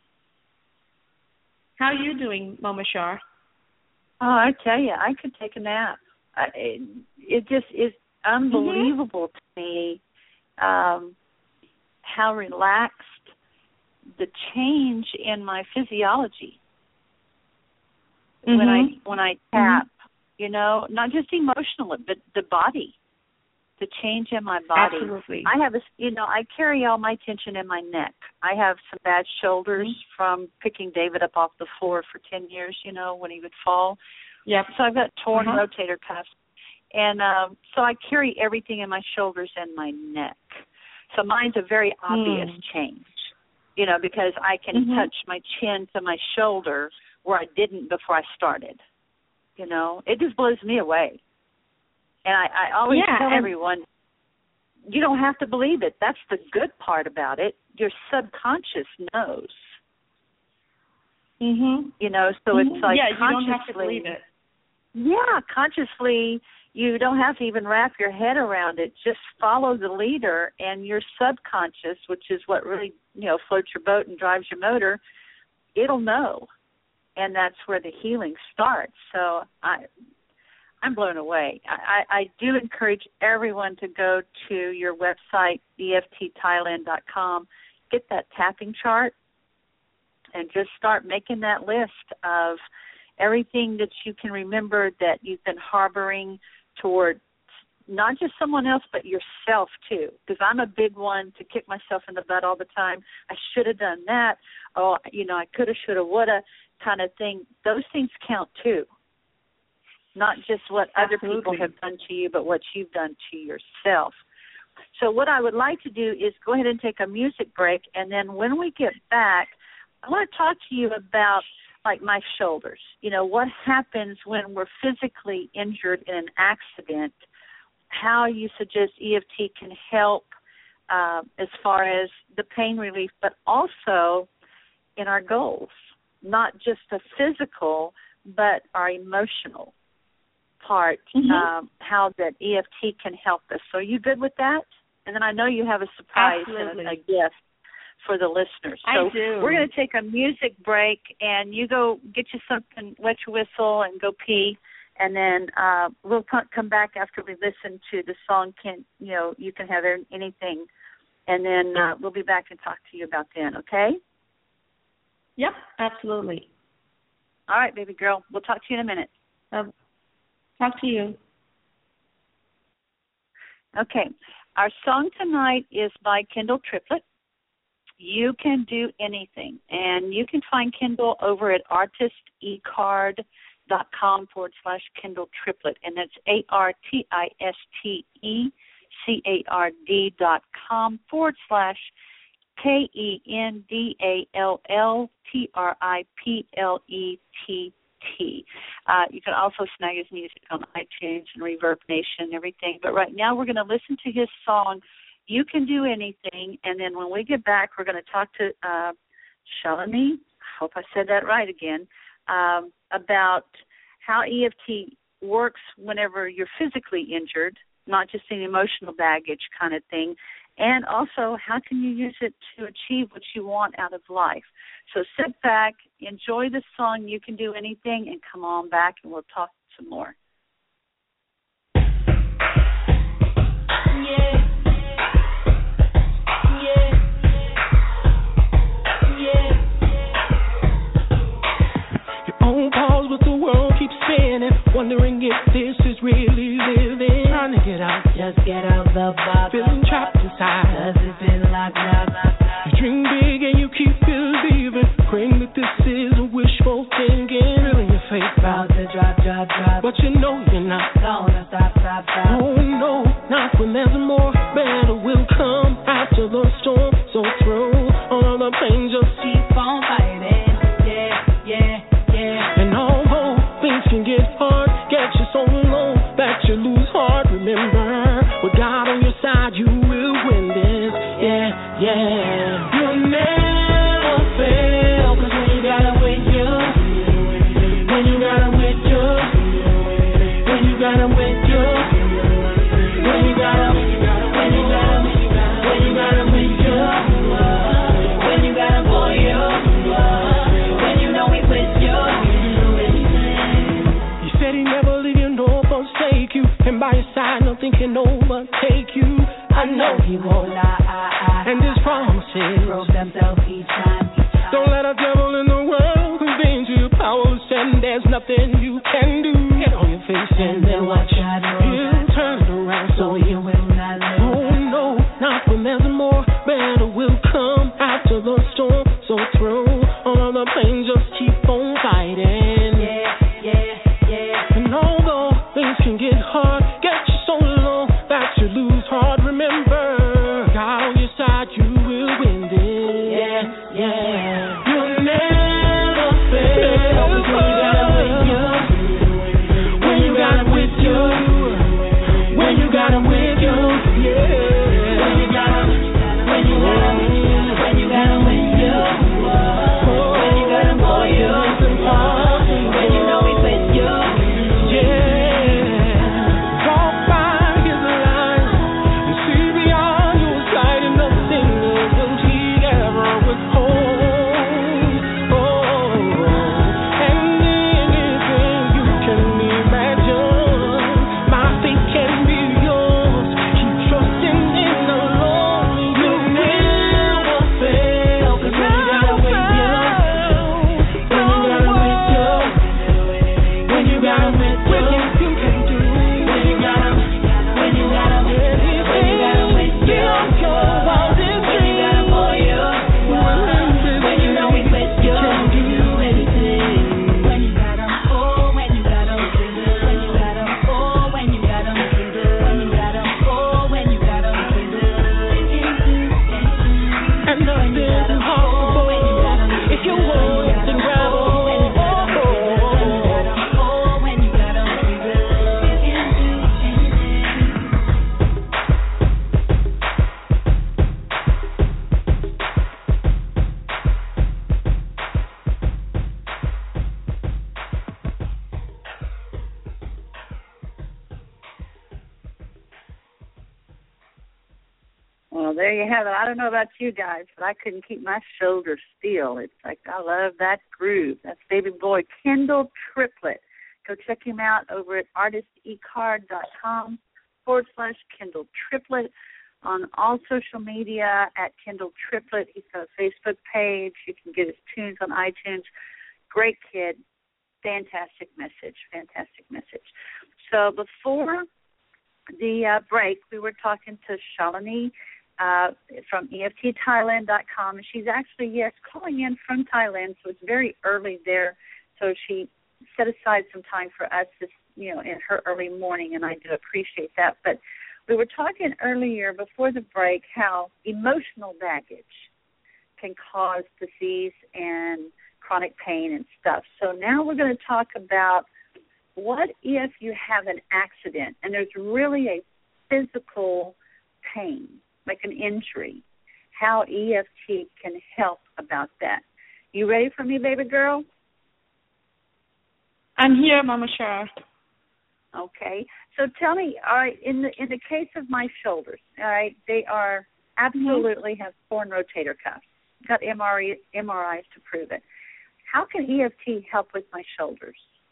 How are you doing, Mama Shar? Oh, I tell you, I could take a nap. I, it, it just is unbelievable mm-hmm. to me um, how relaxed, the change in my physiology mm-hmm. when I when I tap. Mm-hmm. You know, not just emotional, but the body, the change in my body. Absolutely. I have a, you know, I carry all my tension in my neck. I have some bad shoulders mm-hmm. from picking David up off the floor for ten years, you know, when he would fall. Yeah. So I've got torn uh-huh. rotator cuffs. And um, so I carry everything in my shoulders and my neck. So mine's a very obvious mm. change, you know, because I can mm-hmm. touch my chin to my shoulder where I didn't before I started. You know, it just blows me away. And I, I always yeah, tell and everyone, you don't have to believe it. That's the good part about it. Your subconscious knows. Mhm. You know, so mm-hmm. it's like yeah, you consciously. don't have to believe it. Yeah, consciously, you don't have to even wrap your head around it. Just follow the leader, and your subconscious, which is what really, you know, floats your boat and drives your motor, it'll know. And that's where the healing starts. So I, I'm blown away. I, I do encourage everyone to go to your website, E F T Thailand dot com, get that tapping chart, and just start making that list of everything that you can remember that you've been harboring toward not just someone else, but yourself too. Because I'm a big one to kick myself in the butt all the time. I should have done that. Oh, you know, I could have, should have, would have kind of thing. Those things count too. Not just what Absolutely. other people have done to you, but what you've done to yourself. So what I would like to do is go ahead and take a music break, and then when we get back, I want to talk to you about, like, my shoulders. You know, what happens when we're physically injured in an accident, how you suggest E F T can help uh, as far as the pain relief, but also in our goals, not just the physical, but our emotional part, mm-hmm. um, how that E F T can help us. So are you good with that? And then I know you have a surprise Absolutely. and a, a gift for the listeners. So I do. We're going to take a music break, and you go get you something, wet your whistle, and go pee. And then uh, we'll come back after we listen to the song, Can you know, You Can Have Anything. And then uh, we'll be back and talk to you about then, okay? Yep, absolutely. All right, baby girl. We'll talk to you in a minute. Um, talk to you. Okay. Our song tonight is by Kendall Triplett. You Can Do Anything. And you can find Kendall over at artistecard dot com forward slash Kendall Triplett. And that's A R T I S T E C A R D dot com forward slash K E N D A L L T R I P L E T T. Uh, you can also snag his music on iTunes and Reverb Nation and everything. But right now we're going to listen to his song, You Can Do Anything. And then when we get back, we're going to talk to uh, Shalini, I hope I said that right again, um, about how E F T works whenever you're physically injured, not just an emotional baggage kind of thing, and also how can you use it to achieve what you want out of life. So sit back, enjoy the song, You Can Do Anything, and come on back and we'll talk some more. Yeah. Wondering if this is really living. Trying to get get out, just get out the box. Feeling trapped inside, does it feel like that? You dream big and you keep believing, praying that this is a wishful thinking. Feeling your face about to drop, drop, drop, but you know you're not gonna stop, stop, stop. Oh no, not when there's more. Better will come after the storm. So through all the pain, just keep on fighting. Yeah, yeah, yeah. And although things can get hard, get you so low that you lose heart, remember, with God on your side, you will win this. Yeah, yeah. You'll never fail, cause when you got it with you, when you got it with you, when you got it with you, when you got it, when you got it, when you got it with you, when you got it for you, when you know we with you. You said he never leave you nor forsake you, and by your side nothing can overtake you. I know he won't lie, and his promises prove themselves each time. Don't let a devil in the world convince you powerless, and there's nothing you can do. Get on your face and then watch out. He'll turn it around so you will not lose. Oh no, not when there's more. Better will come after the storm. So through all of the pain, just keep on fighting. Yeah, yeah, yeah. And although things can get hard, get you so low that you lose heart, remember, God on your side, you will win this. Yeah, yeah. You'll never fail when you got it with you. When you got it with you. When you got it with you. Yeah. When you got it, when you got it, when you got it with you. When you got it for you. When you know he's with you. Yeah. Walk by his light and see beyond your sight, and nothing will he ever withhold. Oh, and anything you can imagine, my faith can be yours. Keep trusting in the Lord. You'll never fail, 'cause when you got it with you, when you got it with you, when you got it with you, you can do. When you got it, when you got it, when you got it with you, when you got it for you, when you know he's with you, can do anything. When you got him, oh, when you got him, when you got him, oh, when you got him, when you got him, oh, when you got him, and nothing is impossible if you want to grab hold. Oh, when you got him. Well, there you have it. I don't know about you guys, but I couldn't keep my shoulders still. It's like I love that groove. That's baby boy Kendall Triplett. Go check him out over at artistecard.com forward slash Kendall Triplett. On all social media at Kendall Triplett. He's got a Facebook page. You can get his tunes on iTunes. Great kid. Fantastic message. Fantastic message. So before the uh, break, we were talking to Shalini uh, from E F T Thailand dot com. And she's actually, yes, calling in from Thailand, so it's very early there. So she set aside some time for us, this, you know, in her early morning, and I do appreciate that. But we were talking earlier before the break how emotional baggage can cause disease and chronic pain and stuff. So now we're going to talk about what if you have an accident and there's really a physical pain, like an injury, how E F T can help about that. You ready for me, baby girl? I'm here, Mama Shar. Okay. So tell me, all right, in the in the case of my shoulders, all right, they are absolutely have torn rotator cuffs. Got M R I, M R Is to prove it. How can E F T help with my shoulders?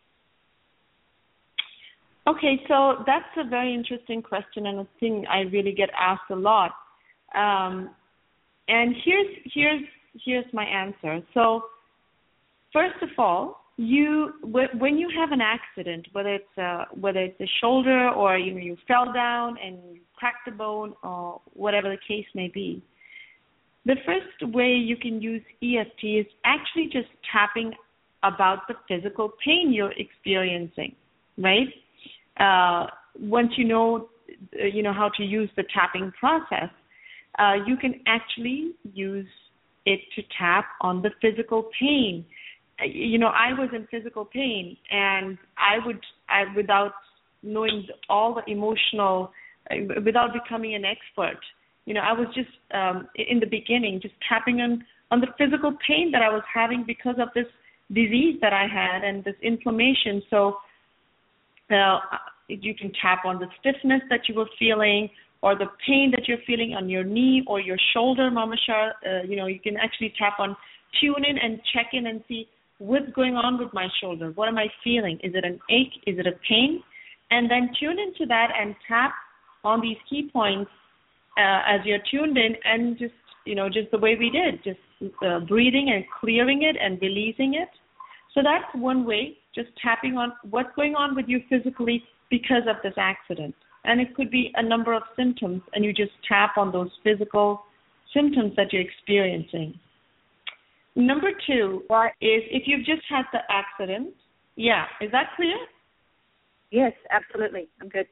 Okay, so that's a very interesting question and a thing I really get asked a lot. Um, and here's here's here's my answer. So first of all, you when you have an accident, whether it's a, whether it's a shoulder or you know you fell down and you cracked a bone or whatever the case may be, the first way you can use E F T is actually just tapping about the physical pain you're experiencing, right? Uh, once you know you know how to use the tapping process, uh, you can actually use it to tap on the physical pain. You know, I was in physical pain, and I would, I, without knowing all the emotional, without becoming an expert, you know, I was just um, in the beginning just tapping on, on the physical pain that I was having because of this disease that I had and this inflammation. So uh, you can tap on the stiffness that you were feeling or the pain that you're feeling on your knee or your shoulder, Mama Shar. Uh, you know, you can actually tap on, tune in and check in and see what's going on with my shoulder. What am I feeling? Is it an ache? Is it a pain? And then tune into that and tap on these key points uh, as you're tuned in, and just, you know, just the way we did, just uh, breathing and clearing it and releasing it. So that's one way, just tapping on what's going on with you physically because of this accident. And it could be a number of symptoms, and you just tap on those physical symptoms that you're experiencing. Number two what? is if you've just had the accident. Yeah, is that clear? Yes, absolutely. I'm good.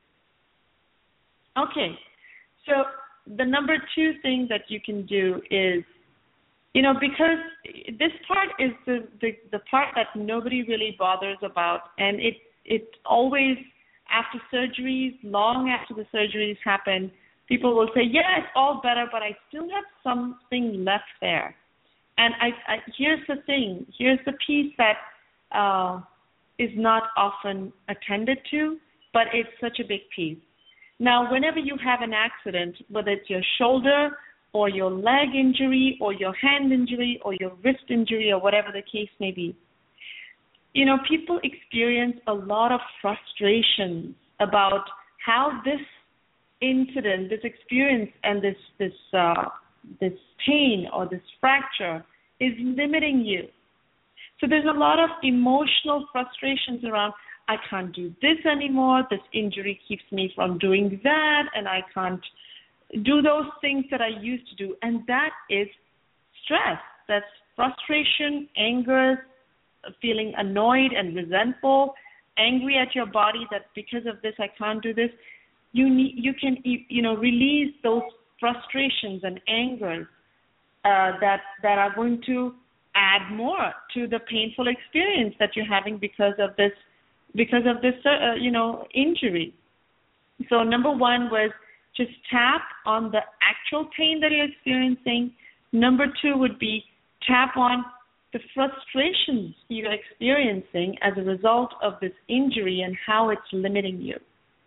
Okay. So the number two thing that you can do is, you know, because this part is the, the, the part that nobody really bothers about, and it it always, after surgeries, long after the surgeries happen, people will say, yeah, it's all better, but I still have something left there. And I, I, here's the thing, here's the piece that uh, is not often attended to, but it's such a big piece. Now, whenever you have an accident, whether it's your shoulder or your leg injury or your hand injury or your wrist injury or whatever the case may be, you know, people experience a lot of frustration about how this incident, this experience, and this this uh, this pain or this fracture is limiting you. So there's a lot of emotional frustrations around, I can't do this anymore, this injury keeps me from doing that, and I can't do those things that I used to do. And that is stress. That's frustration, anger, feeling annoyed and resentful, angry at your body that because of this I can't do this. You need, you can, you know, release those frustrations and angers uh, that that are going to add more to the painful experience that you're having because of this because of this uh, you know injury. So number one was just tap on the actual pain that you're experiencing. Number two would be tap on the frustrations you're experiencing as a result of this injury and how it's limiting you.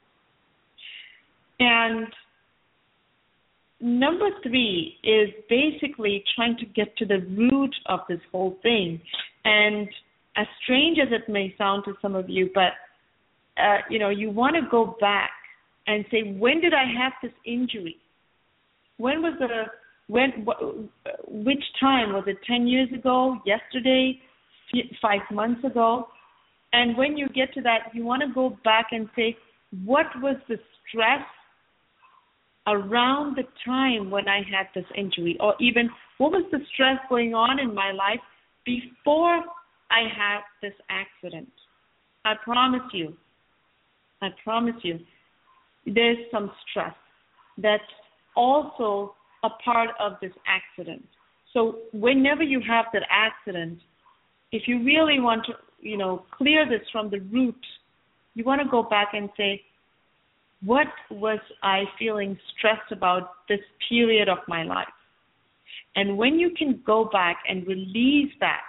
And number three is basically trying to get to the root of this whole thing. And as strange as it may sound to some of you, but, uh, you know, you want to go back and say, when did I have this injury? When was the, when, wh- which time? Was it ten years ago, yesterday, five months ago? And when you get to that, you want to go back and say, what was the stress around the time when I had this injury, or even what was the stress going on in my life before I had this accident? I promise you, I promise you, there's some stress that's also a part of this accident. So whenever you have that accident, if you really want to, you know, clear this from the root, you want to go back and say, what was I feeling stressed about this period of my life? And when you can go back and release that,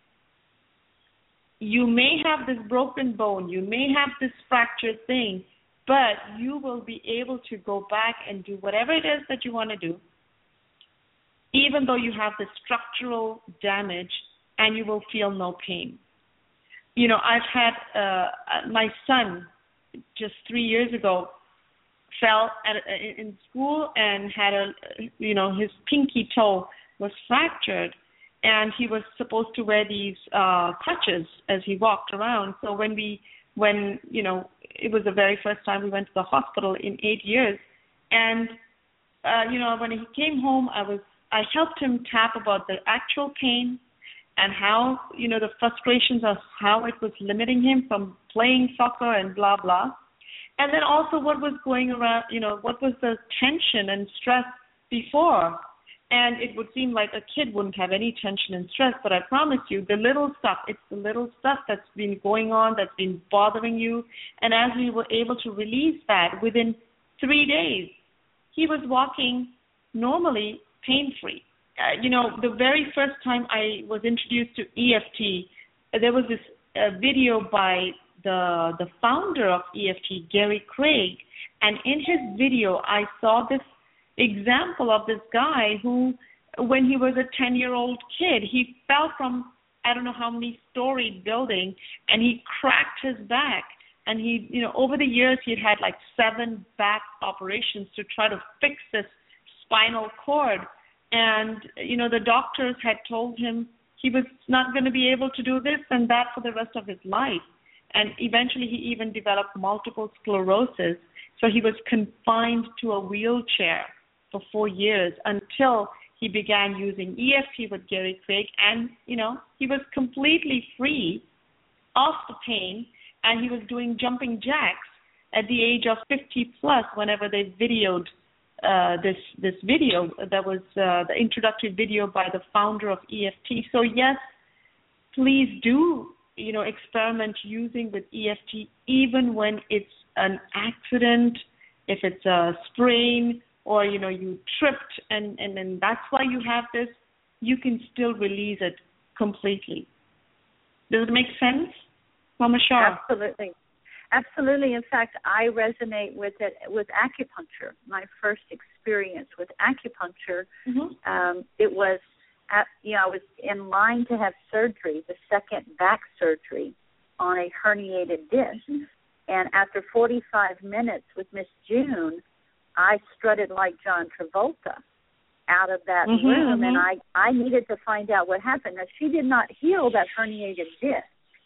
you may have this broken bone, you may have this fractured thing, but you will be able to go back and do whatever it is that you want to do, even though you have the structural damage, and you will feel no pain. You know, I've had uh, my son just three years ago fell at, in school and had a, you know, his pinky toe was fractured, and he was supposed to wear these uh, crutches as he walked around. So when we, when, you know, it was the very first time we went to the hospital in eight years. And, uh, you know, when he came home, I was, I helped him tap about the actual pain and how, you know, the frustrations of how it was limiting him from playing soccer and blah, blah. And then also what was going around, you know, what was the tension and stress before. And it would seem like a kid wouldn't have any tension and stress, but I promise you, the little stuff, it's the little stuff that's been going on, that's been bothering you. And as we were able to release that within three days, he was walking normally pain-free. Uh, you know, the very first time I was introduced to E F T, there was this uh, video by the the founder of E F T, Gary Craig, and in his video I saw this example of this guy who, when he was a ten-year-old kid, he fell from I don't know how many story building, and he cracked his back. And he, you know, over the years he'd had like seven back operations to try to fix this spinal cord. And, you know, the doctors had told him he was not going to be able to do this and that for the rest of his life. And eventually he even developed multiple sclerosis. So he was confined to a wheelchair for four years until he began using E F T with Gary Craig. And, you know, he was completely free of the pain, and he was doing jumping jacks at the age of fifty plus whenever they videoed Uh, this this video that was uh, the introductory video by the founder of E F T. So yes, please do, you know, experiment using with E F T even when it's an accident, if it's a sprain or, you know, you tripped and, and, and that's why you have this, you can still release it completely. Does it make sense, Mama Shar? Absolutely. Absolutely. In fact, I resonate with it with acupuncture. My first experience with acupuncture, mm-hmm. um, it was, at, you know, I was in line to have surgery, the second back surgery on a herniated disc. And after forty-five minutes with Miss June, I strutted like John Travolta out of that mm-hmm, room, mm-hmm. and I, I needed to find out what happened. Now, she did not heal that herniated disc.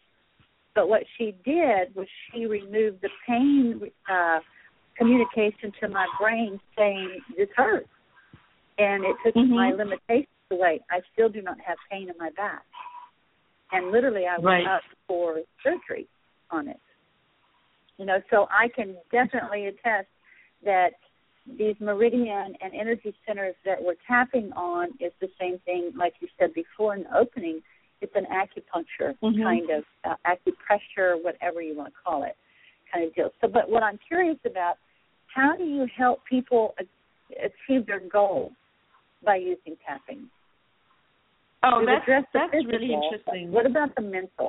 But what she did was she removed the pain uh, communication to my brain saying, this hurts. And it took mm-hmm. my limitations away. I still do not have pain in my back. And literally I was right. up for surgery on it. You know, so I can definitely attest that these meridian and energy centers that we're tapping on is the same thing, like you said before in the opening. It's an acupuncture mm-hmm. kind of uh, acupressure, whatever you want to call it, kind of deal. So, but what I'm curious about, how do you help people a- achieve their goals by using tapping? Oh, You've that's, that's physical, really interesting. What about the mental?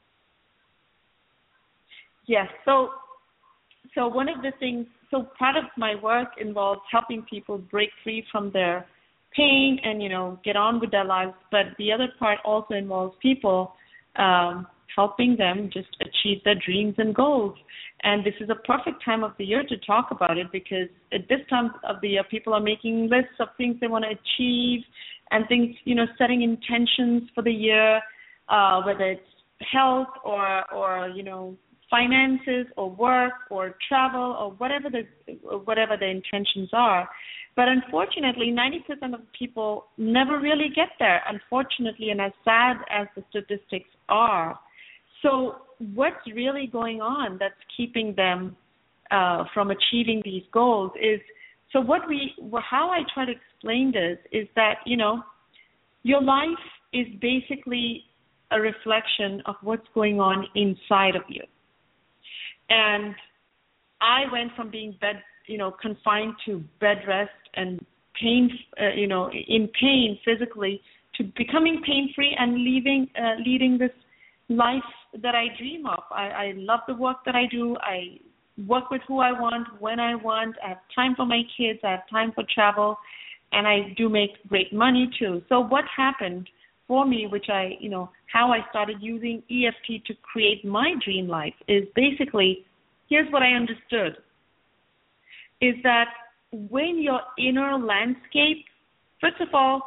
Yes. So, so one of the things, so part of my work involves helping people break free from their pain and, you know, get on with their lives. But the other part also involves people um, helping them just achieve their dreams and goals. And this is a perfect time of the year to talk about it, because at this time of the year, people are making lists of things they want to achieve and things, you know, setting intentions for the year, uh, whether it's health or, or, you know, finances or work or travel or whatever the whatever the intentions are. But unfortunately, ninety percent of people never really get there, unfortunately, and as sad as the statistics are. So what's really going on that's keeping them uh, from achieving these goals is, so what we, how I try to explain this is that, you know, your life is basically a reflection of what's going on inside of you. And I went from being bed, you know, confined to bed rest and pain, uh, you know, in pain physically, to becoming pain-free and leaving, uh, leading this life that I dream of. I, I love the work that I do. I work with who I want, when I want. I have time for my kids. I have time for travel, and I do make great money too. So what happened for me, which I, you know, how I started using E F T to create my dream life is basically, here's what I understood, is that when your inner landscape, first of all,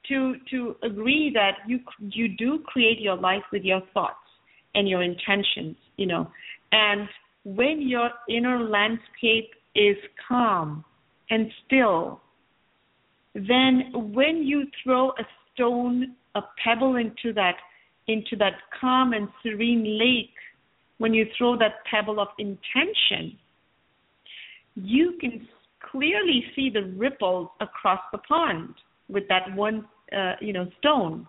to to agree that you you do create your life with your thoughts and your intentions, you know. And when your inner landscape is calm and still, then when you throw a stone, a pebble into that into that calm and serene lake, when you throw that pebble of intention, you can clearly see the ripples across the pond with that one, uh, you know, stone.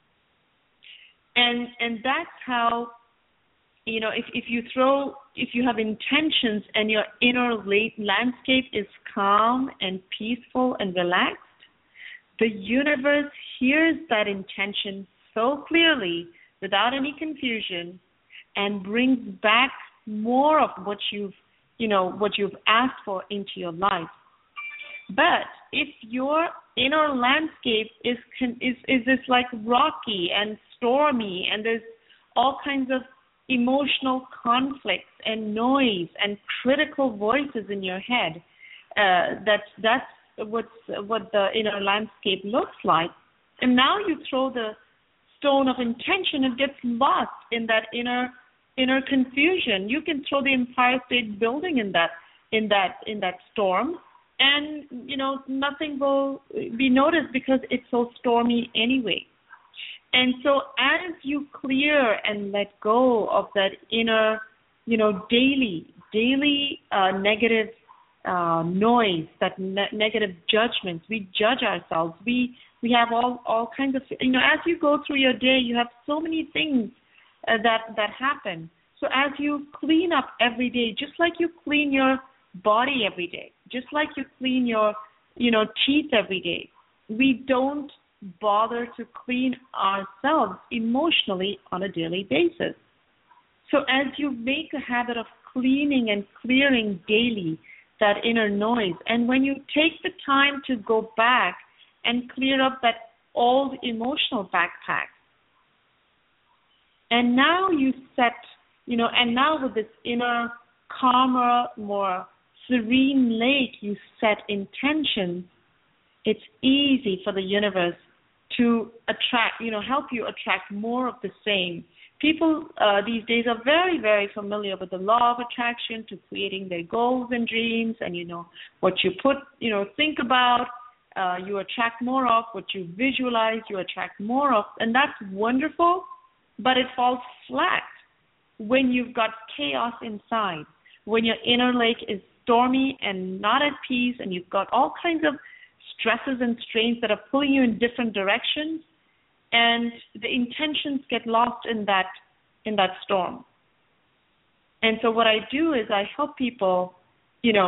And and that's how, you know, if, if you throw, if you have intentions and your inner landscape is calm and peaceful and relaxed, the universe hears that intention so clearly without any confusion and brings back more of what you've, you know, what you've asked for into your life. But if your inner landscape is is is this like rocky and stormy, and there's all kinds of emotional conflicts and noise and critical voices in your head, uh, that that's what's what the inner landscape looks like. And now you throw the stone of intention, it gets lost in that inner inner confusion. You can throw the Empire State Building in that in that in that storm, and you know nothing will be noticed because it's so stormy anyway. And so as you clear and let go of that inner, you know, daily daily uh, negative uh, noise, that ne- negative judgments, we judge ourselves. We we have all all kinds of, you know, as you go through your day, you have so many things Uh, that that happen. So as you clean up every day, just like you clean your body every day, just like you clean your, you know, teeth every day, we don't bother to clean ourselves emotionally on a daily basis. So as you make a habit of cleaning and clearing daily that inner noise, and when you take the time to go back and clear up that old emotional backpack, and now you set, you know, and now with this inner, calmer, more serene lake, you set intentions, it's easy for the universe to attract, you know, help you attract more of the same. People uh, these days are very, very familiar with the law of attraction, to creating their goals and dreams, and, you know, what you put, you know, think about, uh, you attract more of. What you visualize, you attract more of. And that's wonderful. But it falls flat when you've got chaos inside, when your inner lake is stormy and not at peace, and you've got all kinds of stresses and strains that are pulling you in different directions, and the intentions get lost in that in that storm. And so what I do is I help people, you know,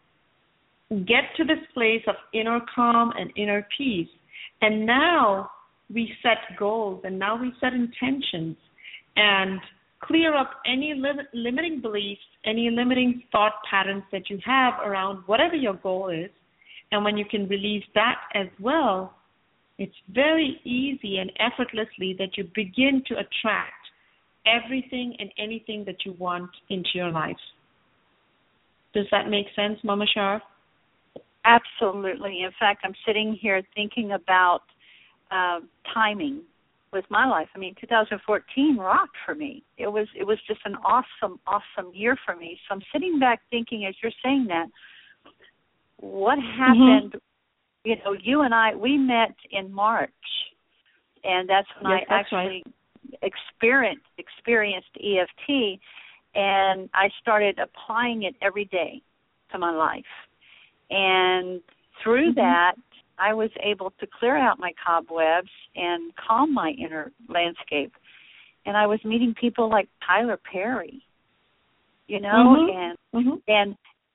get to this place of inner calm and inner peace. And now we set goals, and now we set intentions, and clear up any lim- limiting beliefs, any limiting thought patterns that you have around whatever your goal is. And when you can release that as well, it's very easy and effortlessly that you begin to attract everything and anything that you want into your life. Does that make sense, Mama Shar? Absolutely. In fact, I'm sitting here thinking about Uh, timing with my life. I mean, two thousand fourteen rocked for me. It was it was just an awesome, awesome year for me. So I'm sitting back thinking, as you're saying that, what happened? Mm-hmm. You know, you and I, we met in March, and that's when yes, I that's actually right. experienced experienced E F T, and I started applying it every day to my life, and through mm-hmm. that, I was able to clear out my cobwebs and calm my inner landscape. And I was meeting people like Tyler Perry, you know, mm-hmm. and mm-hmm. and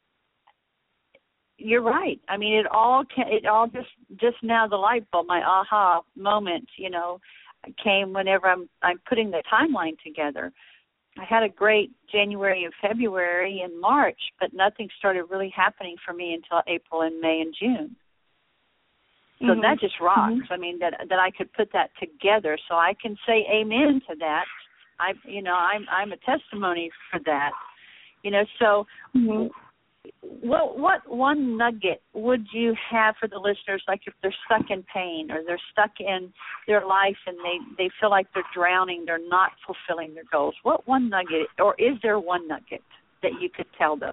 you're right. I mean, it all it all just just now the light bulb, my aha moment, you know, came whenever I'm I'm putting the timeline together. I had a great January and February and March, but nothing started really happening for me until April and May and June. So mm-hmm. that just rocks. Mm-hmm. I mean, that that I could put that together, so I can say amen to that. I, you know, I'm I'm a testimony for that. You know, so mm-hmm. what what one nugget would you have for the listeners, like if they're stuck in pain or they're stuck in their life and they, they feel like they're drowning, they're not fulfilling their goals? What one nugget, or is there one nugget that you could tell them?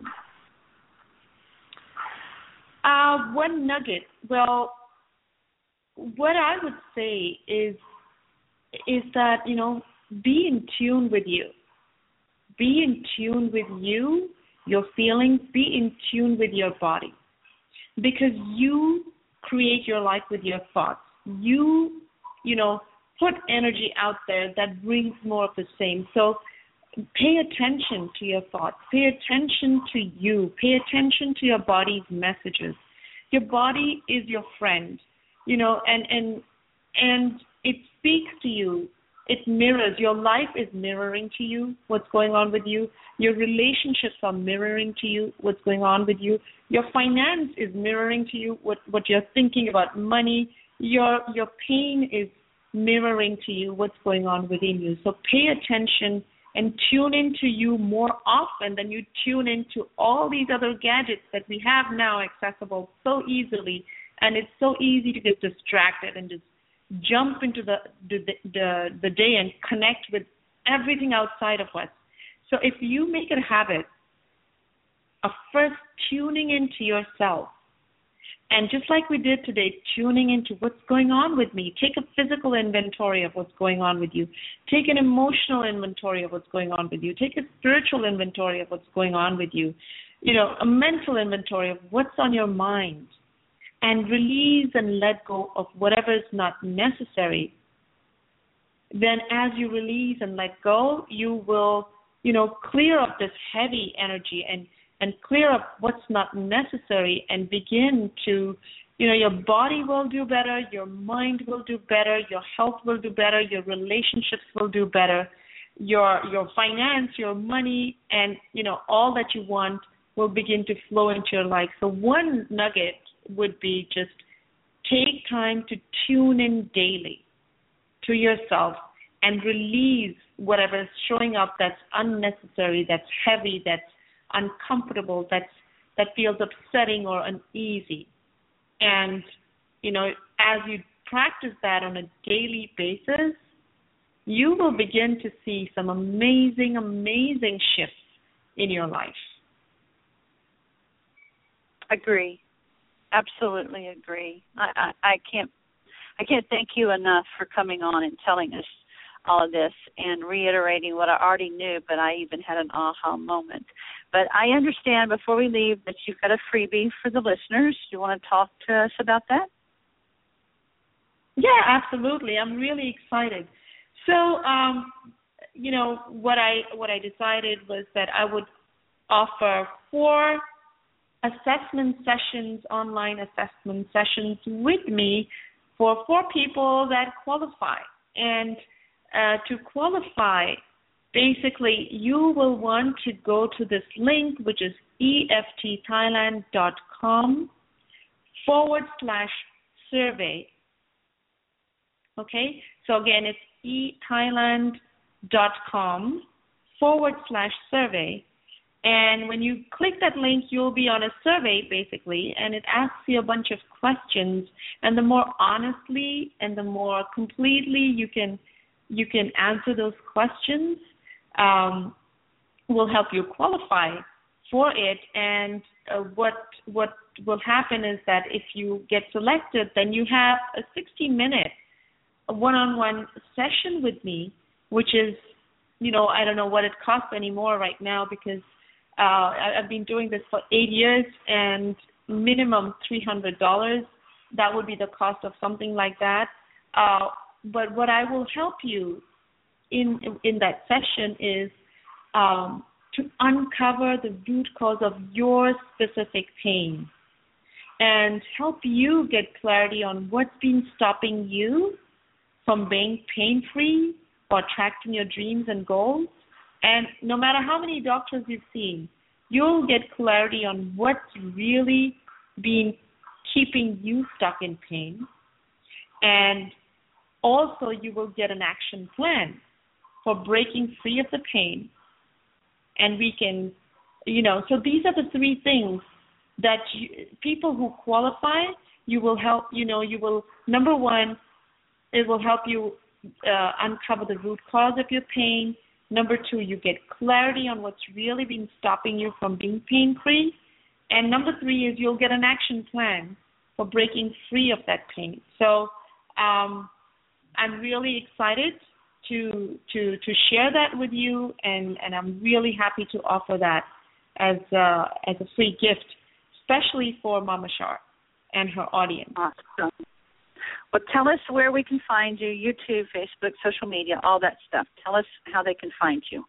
Uh, one nugget. Well, what I would say is is that, you know, be in tune with you. Be in tune with you, your feelings. Be in tune with your body. Because you create your life with your thoughts. You, you know, put energy out there that brings more of the same. So pay attention to your thoughts. Pay attention to you. Pay attention to your body's messages. Your body is your friend, you know, and and and it speaks to you. It mirrors. Your life is mirroring to you what's going on with you. Your relationships are mirroring to you what's going on with you. Your finance is mirroring to you what, what you're thinking about money. Your your pain is mirroring to you what's going on within you. So pay attention and tune into you more often than you tune into all these other gadgets that we have now accessible so easily. And it's so easy to get distracted and just jump into the the, the the day and connect with everything outside of us. So if you make it a habit of first tuning into yourself, and just like we did today, tuning into what's going on with me, take a physical inventory of what's going on with you, take an emotional inventory of what's going on with you, take a spiritual inventory of what's going on with you, you know, a mental inventory of what's on your mind, and release and let go of whatever is not necessary. Then as you release and let go, you will, you know, clear up this heavy energy and, and clear up what's not necessary and begin to, you know, your body will do better, your mind will do better, your health will do better, your relationships will do better, your your finance, your money, and, you know, all that you want will begin to flow into your life. So one nugget would be just take time to tune in daily to yourself and release whatever is showing up that's unnecessary, that's heavy, that's uncomfortable, that's that feels upsetting or uneasy. And, you know, as you practice that on a daily basis, you will begin to see some amazing, amazing shifts in your life. Agree. Absolutely agree. I, I, I can't I can't thank you enough for coming on and telling us all of this and reiterating what I already knew, but I even had an aha moment. But I understand before we leave that you've got a freebie for the listeners. Do you want to talk to us about that? Yeah, absolutely. I'm really excited. So, um, you know, what I what I decided was that I would offer four assessment sessions, online assessment sessions with me for four people that qualify. And uh, to qualify, basically, you will want to go to this link, which is eftthailand.com forward slash survey. Okay? So again, it's ethailand.com forward slash survey. And when you click that link, you'll be on a survey, basically, and it asks you a bunch of questions. And the more honestly and the more completely you can you can answer those questions, um, will help you qualify for it. And uh, what what will happen is that if you get selected, then you have a sixty-minute one-on-one session with me, which is, you know, I don't know what it costs anymore right now because Uh, I've been doing this for eight years and minimum three hundred dollars. That would be the cost of something like that. Uh, but what I will help you in in that session is um, to uncover the root cause of your specific pain and help you get clarity on what's been stopping you from being pain-free or attracting your dreams and goals. And no matter how many doctors you've seen, you'll get clarity on what's really been keeping you stuck in pain. And also you will get an action plan for breaking free of the pain. And we can, you know, so these are the three things that you, people who qualify, you will help, you know, you will, number one, it will help you uh, uncover the root cause of your pain. Number two, you get clarity on what's really been stopping you from being pain-free. And number three is you'll get an action plan for breaking free of that pain. So um, I'm really excited to to to share that with you, and, and I'm really happy to offer that as a, as a free gift, especially for Mama Shar and her audience. Awesome. Well, tell us where we can find you, YouTube, Facebook, social media, all that stuff. Tell us how they can find you.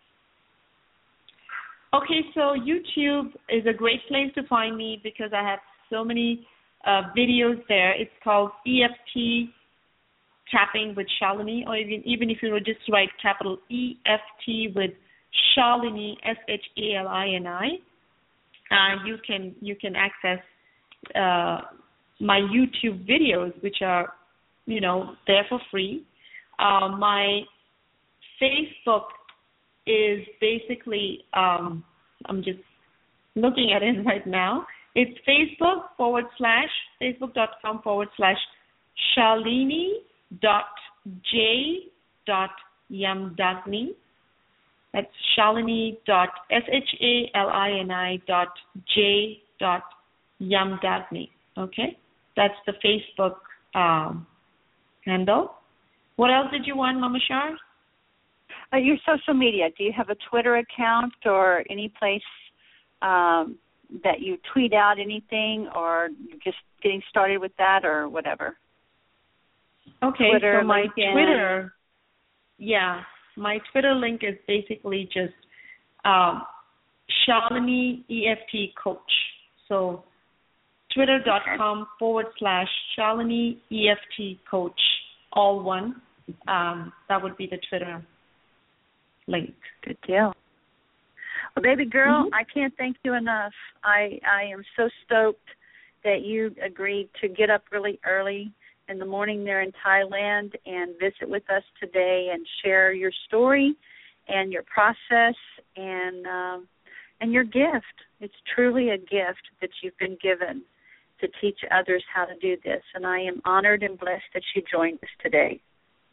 Okay, so YouTube is a great place to find me because I have so many uh, videos there. It's called E F T Tapping with Shalini, or even, even if you would just write capital E F T with Shalini, S H A L I N I, uh, you can you can access uh, my YouTube videos, which are, you know, there for free. Uh, my Facebook is basically, um, I'm just looking at it right now. It's Facebook forward slash, facebook.com forward slash Shalini dot J dot Yamdagni. That's Shalini dot S H A L I N I dot J dot Yamdagni. Okay? That's the Facebook um, handle. What else did you want, Mama Shar? Uh, your social media. Do you have a Twitter account or any place um, that you tweet out anything, or you're just getting started with that, or whatever? Okay, Twitter, so my LinkedIn. Twitter, yeah, my Twitter link is basically just um, Shalini E F T Coach. So twitter.com forward slash Shalini E F T Coach, all one. Um, that would be the Twitter link. Good deal. Well, baby girl, mm-hmm. I can't thank you enough. I, I am so stoked that you agreed to get up really early in the morning there in Thailand and visit with us today and share your story and your process and um, and your gift. It's truly a gift that you've been given to teach others how to do this, and I am honored and blessed that you joined us today.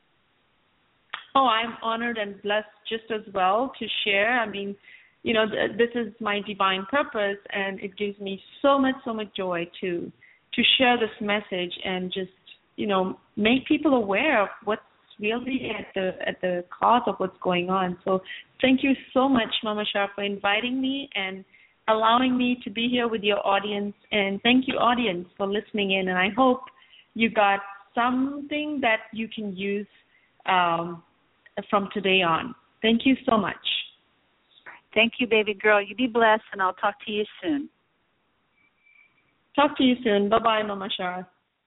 Oh, I'm honored and blessed just as well to share. I mean, you know, th- this is my divine purpose, and it gives me so much, so much joy to to share this message and just, you know, make people aware of what's really at the at the cause of what's going on. So thank you so much, Mama Shar, for inviting me and allowing me to be here with your audience. And thank you, audience, for listening in. And I hope you got something that you can use um, from today on. Thank you so much. Thank you, baby girl. You be blessed, and I'll talk to you soon. Talk to you soon. Bye-bye, Mama Shar.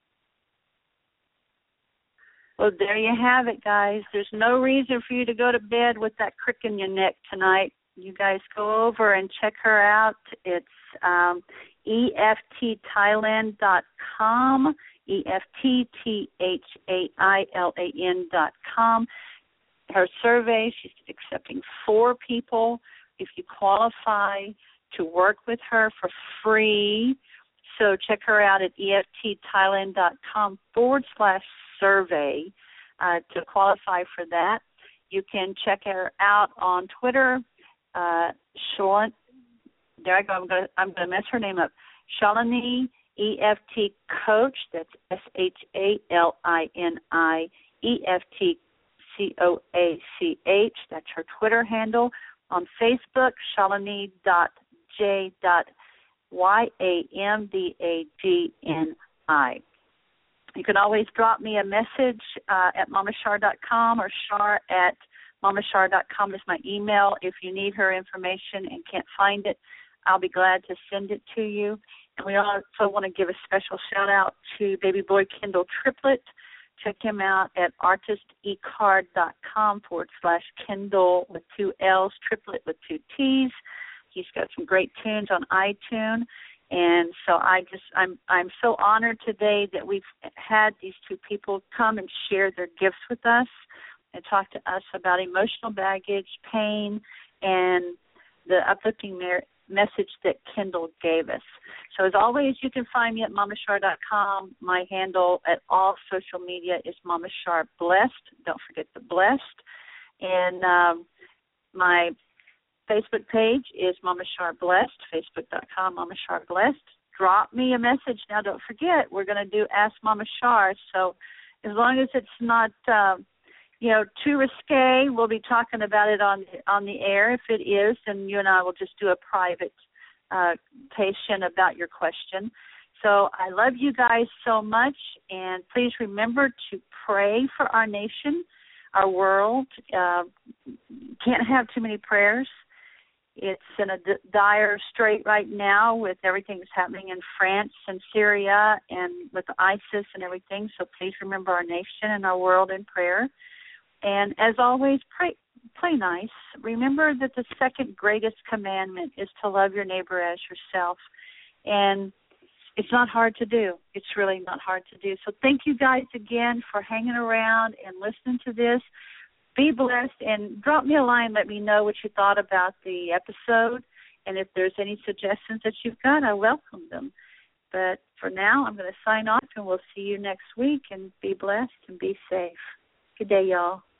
Well, there you have it, guys. There's no reason for you to go to bed with that crick in your neck tonight. You guys go over and check her out. It's um, E F T Thailand dot com, E F T T H A I L A N dot com. Her survey, she's accepting four people. If you qualify to work with her for free, so check her out at E F T Thailand dot com forward slash survey uh, to qualify for that. You can check her out on Twitter. Uh, Shalini, there I go. I'm going to I'm going to mess her name up. Shalini E F T Coach. That's S H A L I N I E F T C O A C H. That's her Twitter handle. On Facebook, Shalini dot J dot Y A M D A G N I. You can always drop me a message uh, at mama shar dot com or shar at mama shar dot com is my email. If you need her information and can't find it, I'll be glad to send it to you. And we also want to give a special shout-out to baby boy Kendall Triplett. Check him out at artistecard.com forward slash Kendall with two L's, Triplett with two T's. He's got some great tunes on iTunes. And so I just, I'm I'm so honored today that we've had these two people come and share their gifts with us and talk to us about emotional baggage, pain, and the uplifting mer- message that Kendall gave us. So as always, you can find me at mama shar dot com. My handle at all social media is Mama Shar Blessed. Don't forget the blessed. And um, my Facebook page is Mama Shar Blessed, facebook dot com, Mama Shar Blessed. Drop me a message. Now, don't forget, we're going to do Ask Mama Shar. So as long as it's not, uh, you know, too risque, we'll be talking about it on, on the air. If it is, then you and I will just do a private uh, patient about your question. So I love you guys so much, and please remember to pray for our nation, our world. Uh, can't have too many prayers. It's in a d- dire strait right now with everything that's happening in France and Syria and with ISIS and everything. So please remember our nation and our world in prayer. And as always, pray, play nice. Remember that the second greatest commandment is to love your neighbor as yourself. And it's not hard to do. It's really not hard to do. So thank you guys again for hanging around and listening to this. Be blessed, and drop me a line. Let me know what you thought about the episode. And if there's any suggestions that you've got, I welcome them. But for now, I'm going to sign off, and we'll see you next week. And be blessed and be safe. Good day, y'all.